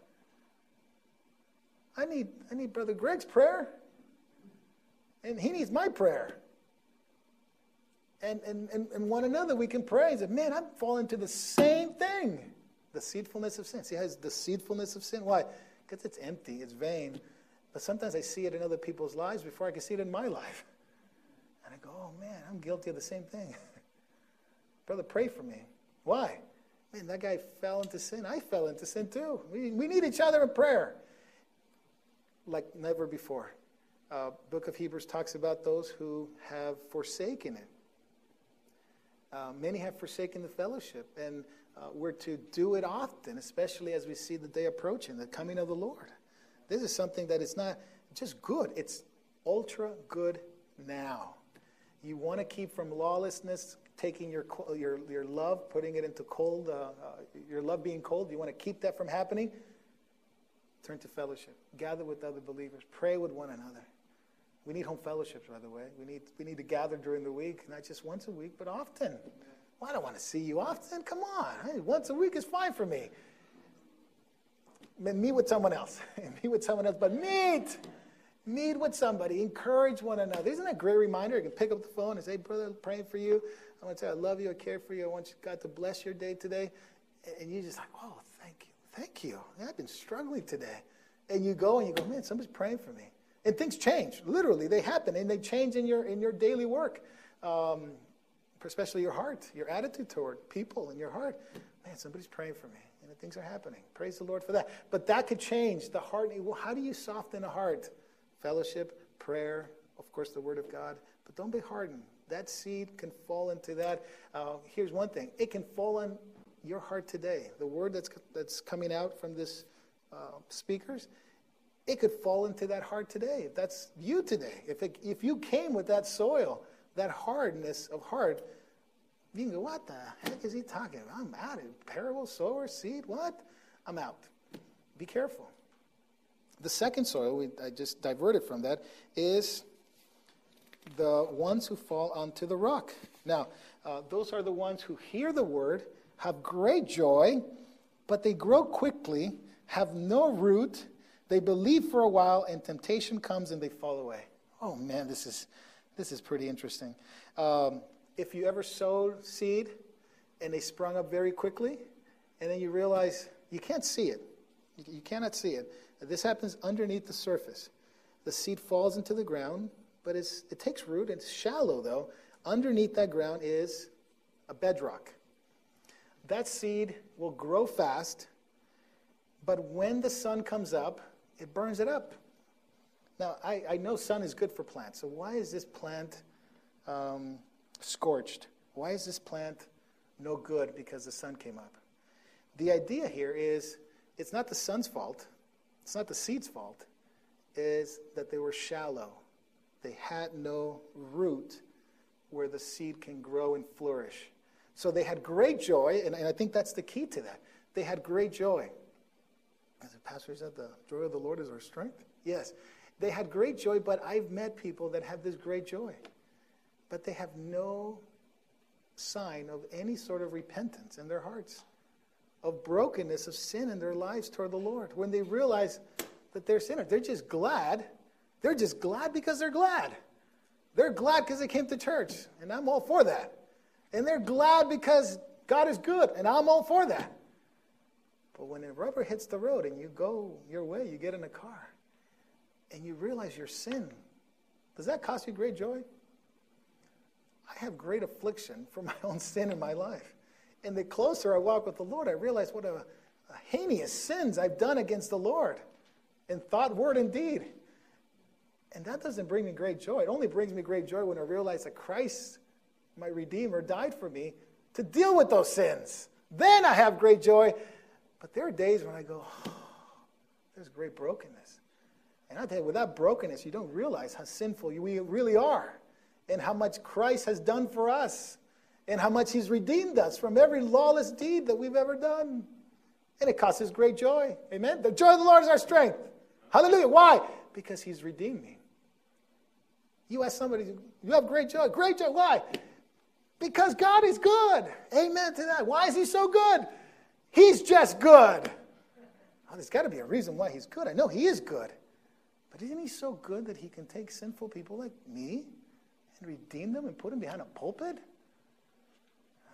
I need Brother Greg's prayer. And he needs my prayer. And one another, we can pray. Say, man, I'm falling into the same thing. Deceitfulness of sin. See how it's deceitfulness of sin? Why? Because it's empty, it's vain. But sometimes I see it in other people's lives before I can see it in my life. And I go, oh man, I'm guilty of the same thing. Brother, pray for me. Why? Man, that guy fell into sin. I fell into sin too. We need each other in prayer like never before. Book of Hebrews talks about those who have forsaken it. Many have forsaken the fellowship, and we're to do it often, especially as we see the day approaching, the coming of the Lord. This is something that is not just good, it's ultra good now. You want to keep from lawlessness, taking your love, putting it into cold, your love being cold. You want to keep that from happening? Turn to fellowship. Gather with other believers. Pray with one another. We need home fellowships, by the way. We need to gather during the week, not just once a week, but often. Well, I don't want to see you often. Come on. Hey, once a week is fine for me. Meet with someone else. Meet with someone else. But meet with somebody. Encourage one another. Isn't that a great reminder? You can pick up the phone and say, hey, brother, I'm praying for you. I want to say I love you. I care for you. I want God to bless your day today. And you're just like, oh, thank you. Thank you. I've been struggling today. And you go, man, somebody's praying for me. And things change. Literally, they happen. And they change in your daily work. Especially your heart, your attitude toward people in your heart. Man, somebody's praying for me. And things are happening. Praise the Lord for that. But that could change the heart. Well, how do you soften a heart? Fellowship, prayer, of course, the Word of God. But don't be hardened. That seed can fall into that. Here's one thing. It can fall on your heart today. The word that's coming out from this speakers, it could fall into that heart today. If that's you today. If you came with that soil, that hardness of heart, you can go, what the heck is he talking about? I'm out. Parable, sower, seed, what? I'm out. Be careful. The second soil, I just diverted from that, is the ones who fall onto the rock. Now, those are the ones who hear the word, have great joy, but they grow quickly, have no root, they believe for a while, and temptation comes and they fall away. Oh man, this is pretty interesting. If you ever sowed seed and they sprung up very quickly, and then you realize you can't see it. You cannot see it. This happens underneath the surface. The seed falls into the ground, but it takes root. It's shallow, though. Underneath that ground is a bedrock. That seed will grow fast, but when the sun comes up, it burns it up. Now, I know sun is good for plants, so why is this plant scorched? Why is this plant no good because the sun came up? The idea here is it's not the sun's fault. It's not the seed's fault. Is that they were shallow. They had no root where the seed can grow and flourish. So they had great joy, and I think that's the key to that. They had great joy. As the pastor said, the joy of the Lord is our strength. Yes. They had great joy, but I've met people that have this great joy. But they have no sign of any sort of repentance in their hearts, of brokenness, of sin in their lives toward the Lord. When they realize that they're sinners, they're just glad. They're just glad because they're glad. They're glad because they came to church, and I'm all for that. And they're glad because God is good, and I'm all for that. But when the rubber hits the road and you go your way, you get in a car, and you realize your sin, does that cost you great joy? I have great affliction for my own sin in my life. And the closer I walk with the Lord, I realize what a heinous sins I've done against the Lord in thought, word, and deed. And that doesn't bring me great joy. It only brings me great joy when I realize that Christ, my Redeemer, died for me to deal with those sins. Then I have great joy. But there are days when I go, oh, there's great brokenness. And I tell you, without brokenness, you don't realize how sinful we really are and how much Christ has done for us and how much he's redeemed us from every lawless deed that we've ever done. And it costs us great joy. Amen? The joy of the Lord is our strength. Hallelujah. Why? Because he's redeemed me. You ask somebody, you have great joy. Great joy. Why? Because God is good. Amen to that. Why is he so good? He's just good. Oh, there's got to be a reason why he's good. I know he is good. But isn't he so good that he can take sinful people like me and redeem them and put them behind a pulpit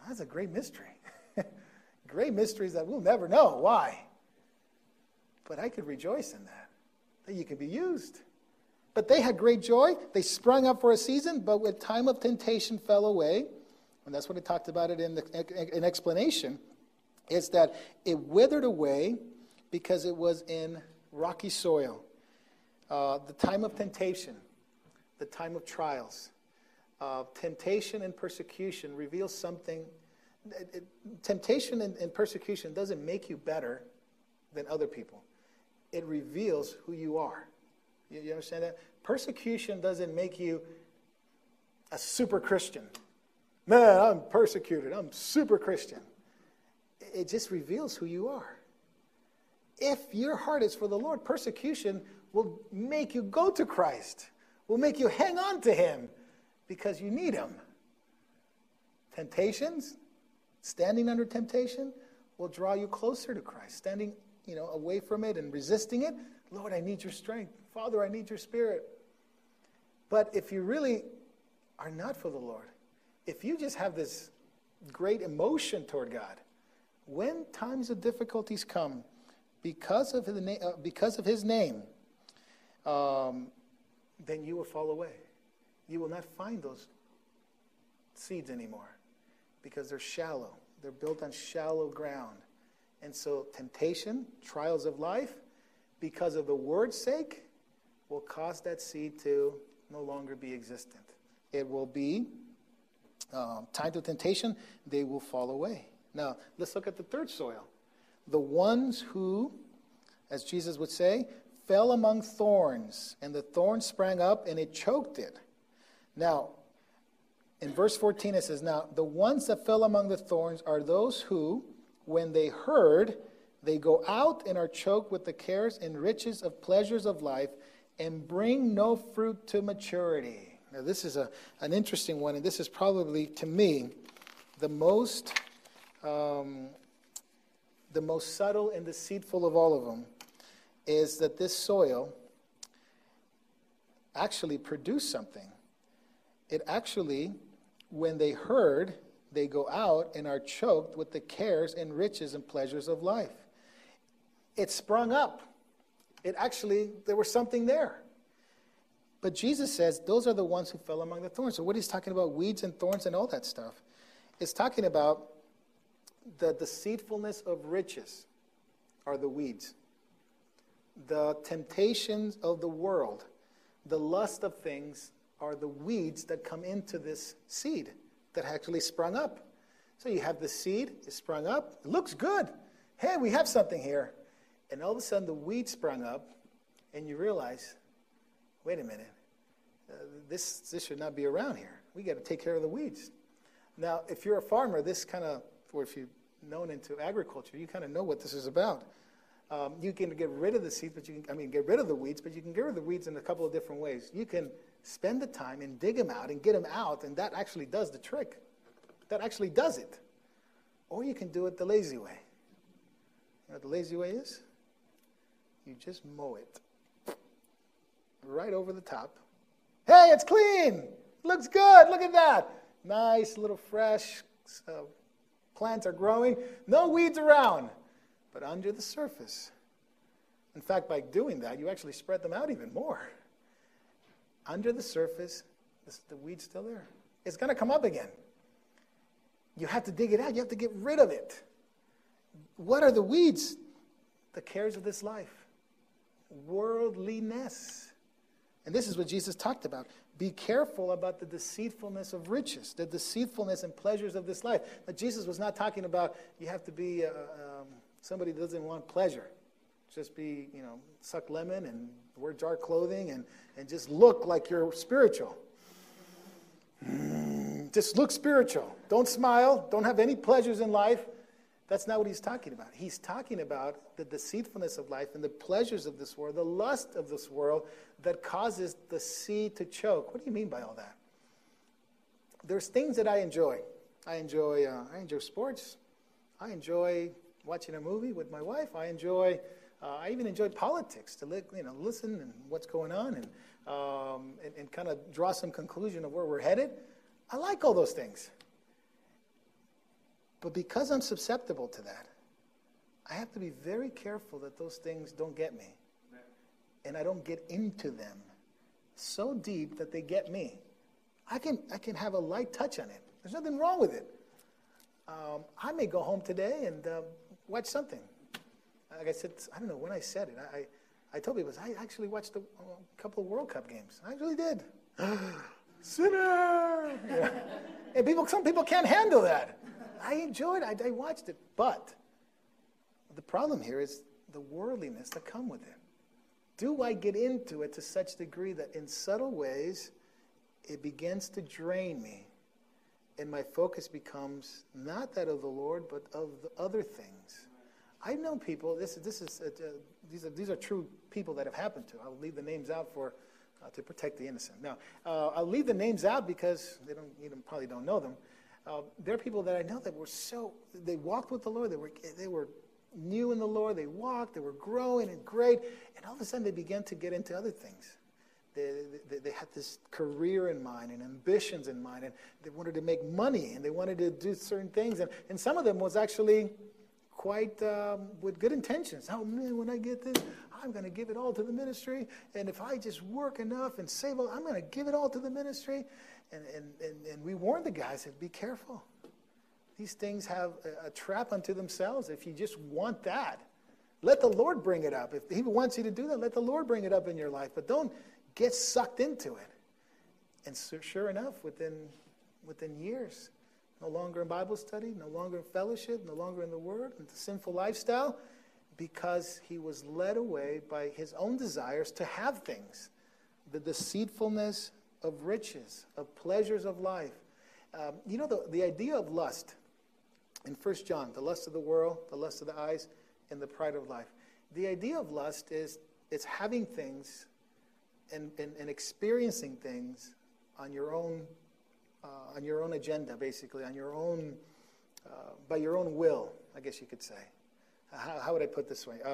That's a great mystery. Great mysteries that we'll never know. Why? But I could rejoice in that you could be used. But they had great joy. They sprung up for a season, but with time of temptation fell away. And that's what it talked about it in explanation, is that it withered away because it was in rocky soil. The time of temptation, the time of trials. Temptation and persecution reveals something. Temptation and persecution doesn't make you better than other people. It reveals who you are. You understand that? Persecution doesn't make you a super Christian. Man, I'm persecuted. I'm super Christian. It just reveals who you are. If your heart is for the Lord, persecution will make you go to Christ, will make you hang on to Him because you need Him. Temptations, standing under temptation, will draw you closer to Christ. Standing, away from it and resisting it, Lord, I need your strength. Father, I need your Spirit. But if you really are not for the Lord, if you just have this great emotion toward God, when times of difficulties come, because of His name, then you will fall away. You will not find those seeds anymore because they're shallow. They're built on shallow ground. And so temptation, trials of life, because of the word's sake, will cause that seed to no longer be existent. It will be times of temptation, they will fall away. Now, let's look at the third soil. The ones who, as Jesus would say, fell among thorns, and the thorns sprang up, and it choked it. Now, in verse 14 it says, now, the ones that fell among the thorns are those who, when they heard, they go out and are choked with the cares and riches of pleasures of life, and bring no fruit to maturity. Now, this is an interesting one, and this is probably, to me, the most subtle and deceitful of all of them, is that this soil actually produced something. It actually, when they heard, they go out and are choked with the cares and riches and pleasures of life. It sprung up. There was something there. But Jesus says those are the ones who fell among the thorns. So what he's talking about, weeds and thorns and all that stuff, is talking about the deceitfulness of riches are the weeds. The temptations of the world, the lust of things are the weeds that come into this seed that actually sprung up. So you have the seed, it sprung up, it looks good. Hey, we have something here. And all of a sudden the weed sprung up, and you realize, wait a minute, this should not be around here. We got to take care of the weeds. Now, if you're a farmer, or if you're known into agriculture, you kind of know what this is about. You can get rid of the seeds, get rid of the weeds, but you can get rid of the weeds in a couple of different ways. You can spend the time and dig them out and get them out, and that actually does the trick. That actually does it. Or you can do it the lazy way. You know what the lazy way is? You just mow it right over the top. Hey, it's clean. Looks good. Look at that. Nice little fresh plants are growing. No weeds around. But under the surface. In fact, by doing that, you actually spread them out even more. Under the surface, the weed's still there. It's going to come up again. You have to dig it out. You have to get rid of it. What are the weeds? The cares of this life. Worldliness. And this is what Jesus talked about. Be careful about the deceitfulness of riches, the deceitfulness and pleasures of this life. But Jesus was not talking about you have to be somebody that doesn't want pleasure. Just be, suck lemon and wear dark clothing and just look like you're spiritual. Just look spiritual. Don't smile. Don't have any pleasures in life. That's not what he's talking about. He's talking about the deceitfulness of life and the pleasures of this world, the lust of this world that causes the seed to choke. What do you mean by all that? There's things that I enjoy. I enjoy sports. I enjoy watching a movie with my wife. I even enjoy politics to listen and what's going on and kind of draw some conclusion of where we're headed. I like all those things. But because I'm susceptible to that, I have to be very careful that those things don't get me. And I don't get into them so deep that they get me. I can have a light touch on it. There's nothing wrong with it. I may go home today and watch something. Like I said, I don't know when I said it. I told people, I actually watched a couple of World Cup games. I really did. Sinner! Yeah. And some people can't handle that. I enjoyed it. I watched it. But the problem here is the worldliness that come with it. Do I get into it to such a degree that in subtle ways it begins to drain me, and my focus becomes not that of the Lord, but of the other things? I've known people. These are true people that have happened to. I'll leave the names out to protect the innocent. Now, I'll leave the names out because probably don't know them. There are people that I know that they walked with the Lord. They were new in the Lord. They walked. They were growing and great, and all of a sudden they began to get into other things. They had this career in mind and ambitions in mind, and they wanted to make money, and they wanted to do certain things, and some of them was actually quite with good intentions. Oh man, when I get this, I'm going to give it all to the ministry, and if I just work enough and save all, I'm going to give it all to the ministry. And we warned the guys, said, be careful. These things have a trap unto themselves. If you just want that, let the Lord bring it up. If He wants you to do that, let the Lord bring it up in your life. But don't get sucked into it. And so, sure enough, within years, no longer in Bible study, no longer in fellowship, no longer in the Word, into sinful lifestyle, because he was led away by his own desires to have things. The deceitfulness of riches, of pleasures of life. The idea of lust in 1 John, the lust of the world, the lust of the eyes, and the pride of life. The idea of lust is it's having things and experiencing things on your own agenda, basically, on your own, by your own will, I guess you could say. How would I put it this way?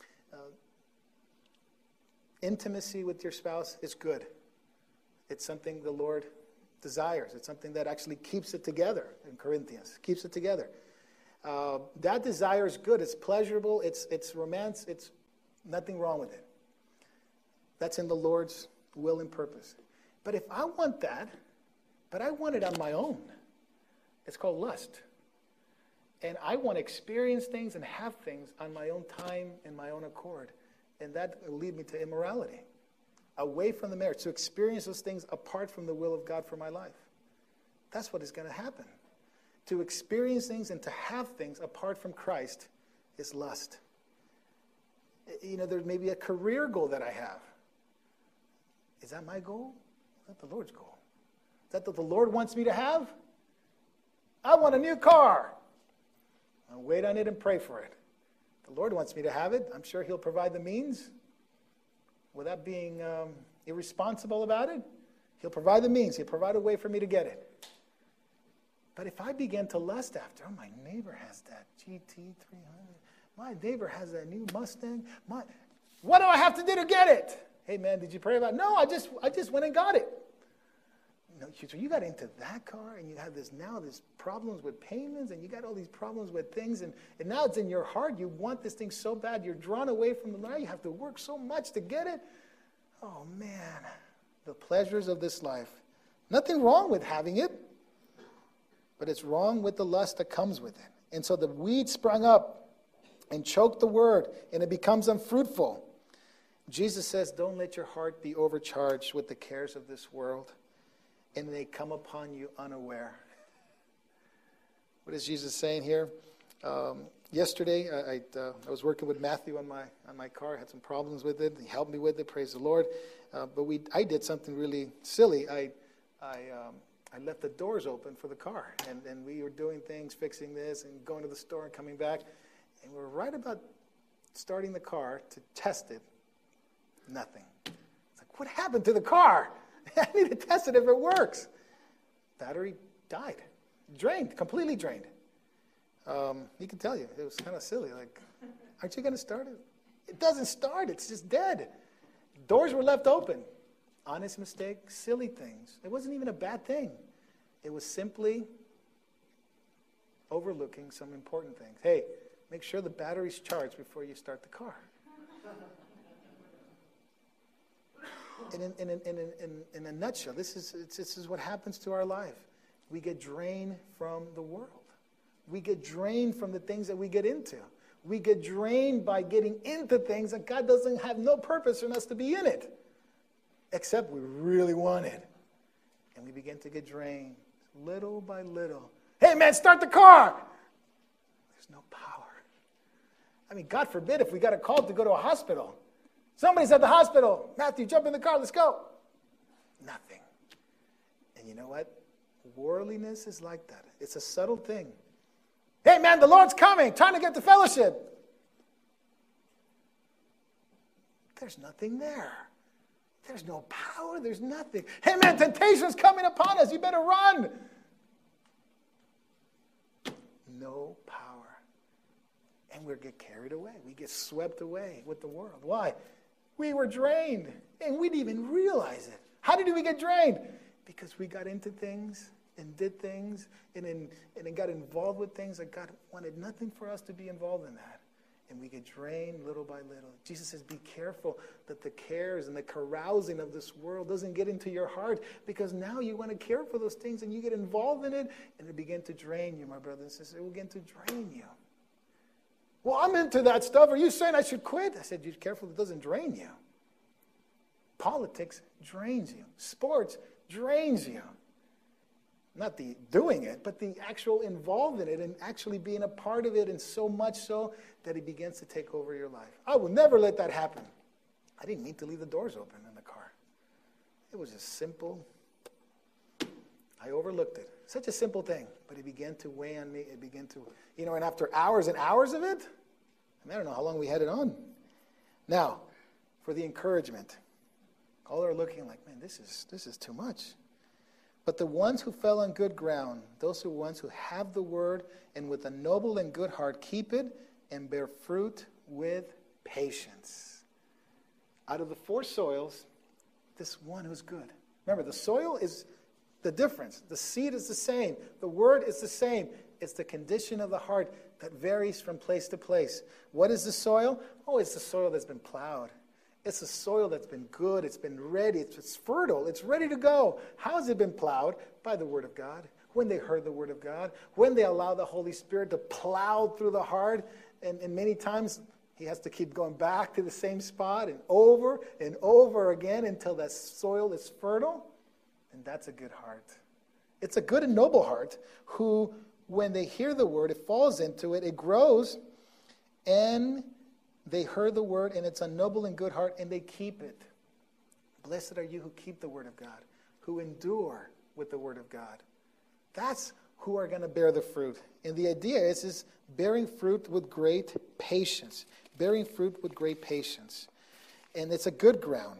Intimacy with your spouse is good. It's something the Lord desires. It's something that actually keeps it together in Corinthians. Keeps it together. That desire is good. It's pleasurable. It's romance. It's nothing wrong with it. That's in the Lord's will and purpose. But if I want that, but I want it on my own, it's called lust. And I want to experience things and have things on my own time and my own accord. And that will lead me to immorality. Away from the marriage. To experience those things apart from the will of God for my life. That's what is going to happen. To experience things and to have things apart from Christ is lust. There may be a career goal that I have. Is that my goal? Is that the Lord's goal? Is that what the Lord wants me to have? I want a new car. I'll wait on it and pray for it. The Lord wants me to have it. I'm sure He'll provide the means. Without being irresponsible about it, He'll provide the means. He'll provide a way for me to get it. But if I begin to lust after, my neighbor has that GT300. My neighbor has that new Mustang. What do I have to do to get it? Hey, man, did you pray about it? No, I just went and got it. So you got into that car, and you have this problems with payments, and you got all these problems with things, and now it's in your heart. You want this thing so bad. You're drawn away from the Lord. You have to work so much to get it. Oh, man, the pleasures of this life. Nothing wrong with having it, but it's wrong with the lust that comes with it. And so the weed sprung up and choked the word, and it becomes unfruitful. Jesus says, don't let your heart be overcharged with the cares of this world, and they come upon you unaware. What is Jesus saying here? Yesterday, I was working with Matthew on my car. I had some problems with it. He helped me with it. Praise the Lord. But I did something really silly. I left the doors open for the car, and we were doing things, fixing this, and going to the store and coming back, and we were right about starting the car to test it. Nothing. It's like, what happened to the car? I need to test it if it works. Battery died. Drained, completely drained. He can tell you. It was kind of silly. Like, aren't you going to start it? It doesn't start. It's just dead. Doors were left open. Honest mistake, silly things. It wasn't even a bad thing. It was simply overlooking some important things. Hey, make sure the battery's charged before you start the car. In a nutshell, this is what happens to our life. We get drained from the world. We get drained from the things that we get into. We get drained by getting into things that God doesn't have no purpose for us to be in it, except we really want it. And we begin to get drained little by little. Hey, man, start the car. There's no power. I mean, God forbid if we got a call to go to a hospital. Somebody's at the hospital. Matthew, jump in the car. Let's go. Nothing. And you know what? Worldliness is like that. It's a subtle thing. Hey, man, the Lord's coming. Time to get to fellowship. There's nothing there. There's no power. There's nothing. Hey, man, temptation's coming upon us. You better run. No power. And we get carried away. We get swept away with the world. Why? We were drained, and we didn't even realize it. How did we get drained? Because we got into things and did things and then got involved with things that God wanted nothing for us to be involved in that. And we get drained little by little. Jesus says, be careful that the cares and the carousing of this world doesn't get into your heart, because now you want to care for those things and you get involved in it and it begin to drain you, my brother and sister. It will begin to drain you. Well, I'm into that stuff. Are you saying I should quit? I said, be careful it doesn't drain you. Politics drains you. Sports drains you. Not the doing it, but the actual involved in it and actually being a part of it, and so much so that it begins to take over your life. I will never let that happen. I didn't mean to leave the doors open in the car. It was just simple. I overlooked it. Such a simple thing, but it began to weigh on me. It began to, and after hours and hours of it, I don't know how long we had it on. Now, for the encouragement, all are looking like, man, this is too much. But the ones who fell on good ground, those are ones who have the word and with a noble and good heart keep it and bear fruit with patience. Out of the four soils, this one who's good. Remember, the soil is the difference. The seed is the same. The word is the same. It's the condition of the heart that varies from place to place. What is the soil? Oh, it's the soil that's been plowed. It's the soil that's been good. It's been ready. It's fertile. It's ready to go. How has it been plowed? By the word of God. When they heard the word of God. When they allow the Holy Spirit to plow through the heart. And many times he has to keep going back to the same spot and over again until that soil is fertile. And that's a good heart. It's a good and noble heart who, when they hear the word, it falls into it, it grows, and they heard the word, and it's a noble and good heart, and they keep it. Blessed are you who keep the word of God, who endure with the word of God. That's who are going to bear the fruit. And the idea is bearing fruit with great patience. Bearing fruit with great patience. And it's a good ground.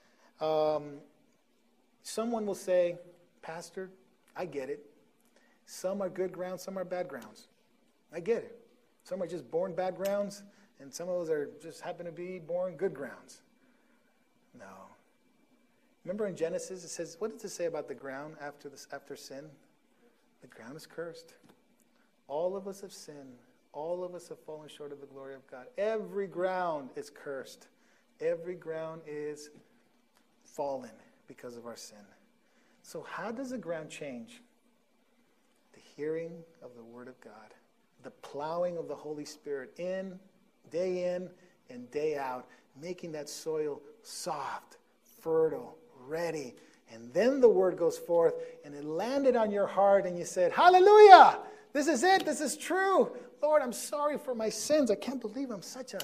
Someone will say, Pastor, I get it. Some are good grounds, some are bad grounds. I get it. Some are just born bad grounds, and some of those are just happen to be born good grounds. No. Remember in Genesis, it says, what does it say about the ground after sin? The ground is cursed. All of us have sinned. All of us have fallen short of the glory of God. Every ground is cursed. Every ground is fallen because of our sin. So how does the ground change? The hearing of the word of God. The plowing of the Holy Spirit in and day out, making that soil soft, fertile, ready. And then the word goes forth, and it landed on your heart, and you said, hallelujah! This is it. This is true. Lord, I'm sorry for my sins. I can't believe I'm such an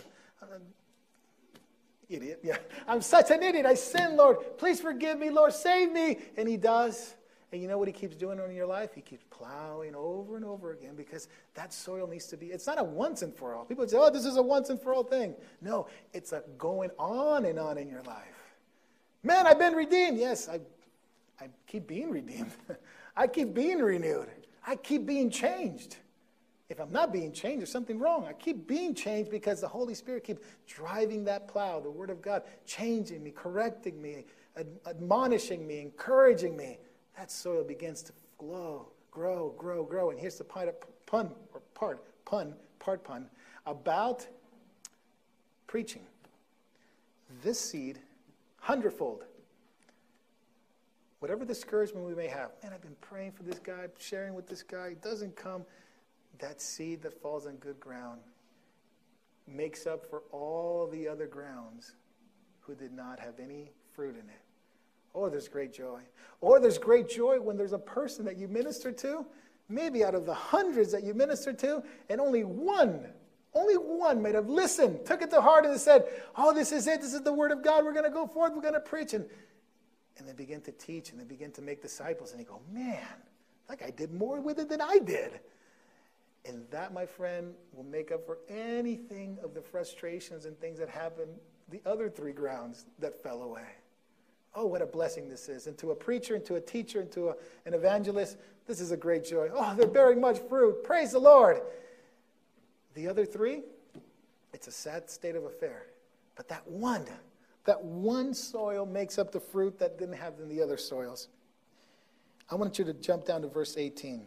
idiot. Yeah, I'm such an idiot. I sinned, Lord. Please forgive me, Lord. Save me. And he does. And you know what he keeps doing in your life? He keeps plowing over and over again, because that soil needs to be, it's not a once and for all. People say, oh, this is a once and for all thing. No, it's a going on in your life. Man, I've been redeemed. Yes, I keep being redeemed. I keep being renewed. I keep being changed. If I'm not being changed, there's something wrong. I keep being changed because the Holy Spirit keeps driving that plow, the Word of God, changing me, correcting me, admonishing me, encouraging me. That soil begins to grow. And here's the pun, part pun, about preaching. This seed, 100-fold. Whatever discouragement we may have, man, I've been praying for this guy, sharing with this guy, it doesn't come. That seed that falls on good ground makes up for all the other grounds who did not have any fruit in it. Oh, there's great joy. Or there's great joy when there's a person that you minister to, maybe out of the hundreds that you minister to, and only one might have listened, took it to heart and said, oh, this is it, this is the word of God, we're going to go forth, we're going to preach. And they begin to teach and they begin to make disciples, and they go, man, like I did more with it than I did. And that, my friend, will make up for anything of the frustrations and things that happened, the other 3 grounds that fell away. Oh, what a blessing this is. And to a preacher, and to a teacher, and to an evangelist, this is a great joy. Oh, they're bearing much fruit. Praise the Lord. The other 3, it's a sad state of affair. But that one soil makes up the fruit that didn't have in the other soils. I want you to jump down to verse 18.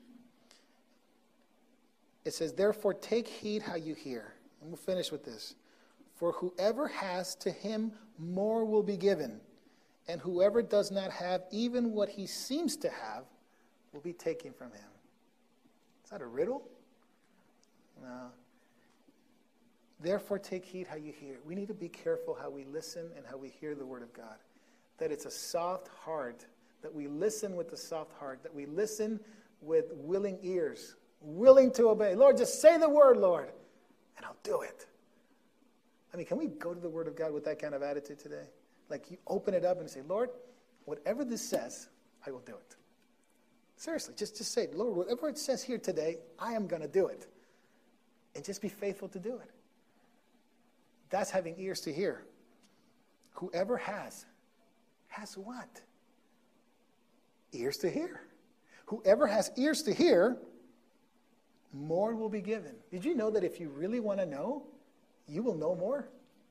It says, therefore take heed how you hear. And we'll finish with this. For whoever has, to him more will be given. And whoever does not have even what he seems to have will be taken from him. Is that a riddle? No. Therefore take heed how you hear. We need to be careful how we listen and how we hear the word of God. That it's a soft heart, that we listen with a soft heart, that we listen with willing ears, willing to obey. Lord, just say the word, Lord, and I'll do it. I mean, can we go to the word of God with that kind of attitude today? Like you open it up and say, Lord, whatever this says, I will do it. Seriously, just say, Lord, whatever it says here today, I am going to do it. And just be faithful to do it. That's having ears to hear. Whoever has what? Ears to hear. Whoever has ears to hear, more will be given. Did you know that if you really want to know, you will know more?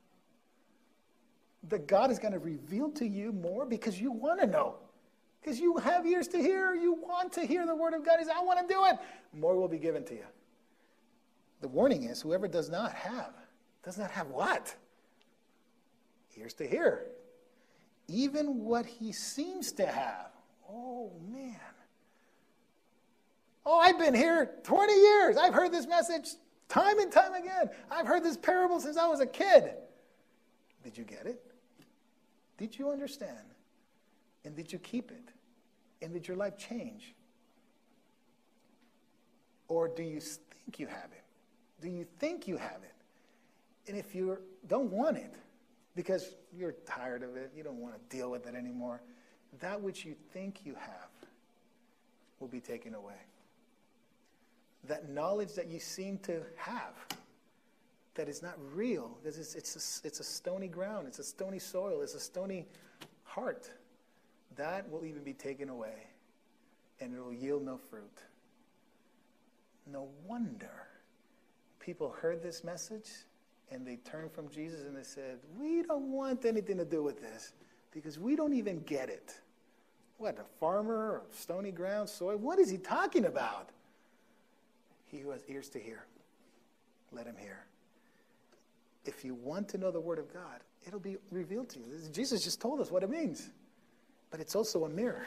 That God is going to reveal to you more because you want to know. Because you have ears to hear. You want to hear the word of God. He says, I want to do it. More will be given to you. The warning is, whoever does not have what? Ears to hear. Even what he seems to have. Oh, man. Oh, I've been here 20 years. I've heard this message time and time again. I've heard this parable since I was a kid. Did you get it? Did you understand? And did you keep it? And did your life change? Or do you think you have it? Do you think you have it? And if you don't want it, because you're tired of it, you don't want to deal with it anymore, that which you think you have will be taken away. That knowledge that you seem to have, that is not real, because it's a stony ground, it's a stony soil, it's a stony heart, that will even be taken away, and it will yield no fruit. No wonder people heard this message, and they turned from Jesus and they said, we don't want anything to do with this, because we don't even get it. What, a farmer, or stony ground, soil? What is he talking about? He who has ears to hear, let him hear. If you want to know the word of God, it'll be revealed to you. Jesus just told us what it means. But it's also a mirror.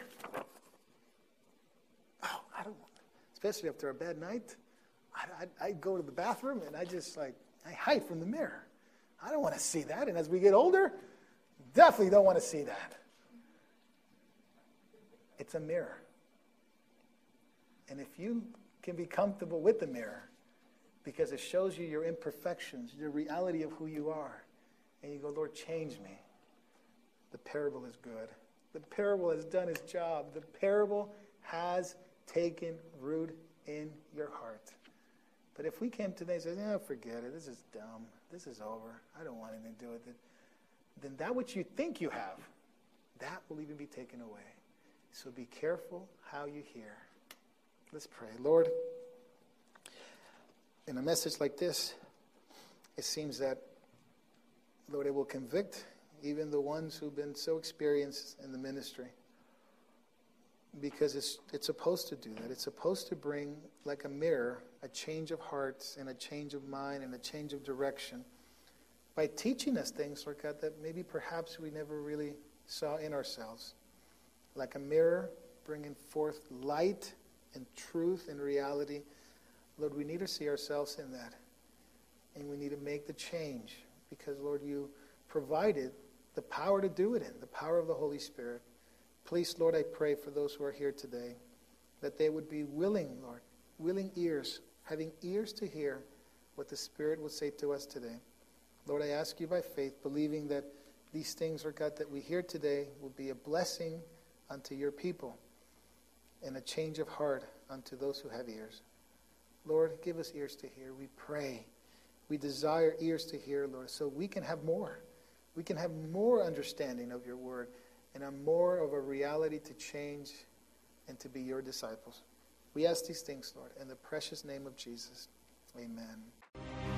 Oh, especially after a bad night, I go to the bathroom and I hide from the mirror. I don't want to see that. And as we get older, definitely don't want to see that. It's a mirror. And if you can be comfortable with the mirror, because it shows you your imperfections, your reality of who you are, and you go, Lord, change me, the parable is good. The parable has done its job. The parable has taken root in your heart. But if we came today and said, forget it, this is dumb, this is over, I don't want anything to do with it, then that which you think you have, that will even be taken away. So be careful how you hear. Let's pray. Lord, in a message like this, it seems that, Lord, it will convict even the ones who've been so experienced in the ministry. because it's supposed to do that. It's supposed to bring, like a mirror, a change of hearts and a change of mind and a change of direction by teaching us things, Lord God, that maybe perhaps we never really saw in ourselves. Like a mirror, bringing forth light and truth and reality. Lord, we need to see ourselves in that. And we need to make the change because, Lord, you provided the power to do it in, the power of the Holy Spirit. Please, Lord, I pray for those who are here today that they would be willing, Lord, willing ears, having ears to hear what the Spirit will say to us today. Lord, I ask you by faith, believing that these things, Lord God, that we hear today will be a blessing unto your people and a change of heart unto those who have ears. Lord, give us ears to hear. We pray. We desire ears to hear, Lord, so we can have more. We can have more understanding of your word and a more of a reality to change and to be your disciples. We ask these things, Lord, in the precious name of Jesus. Amen.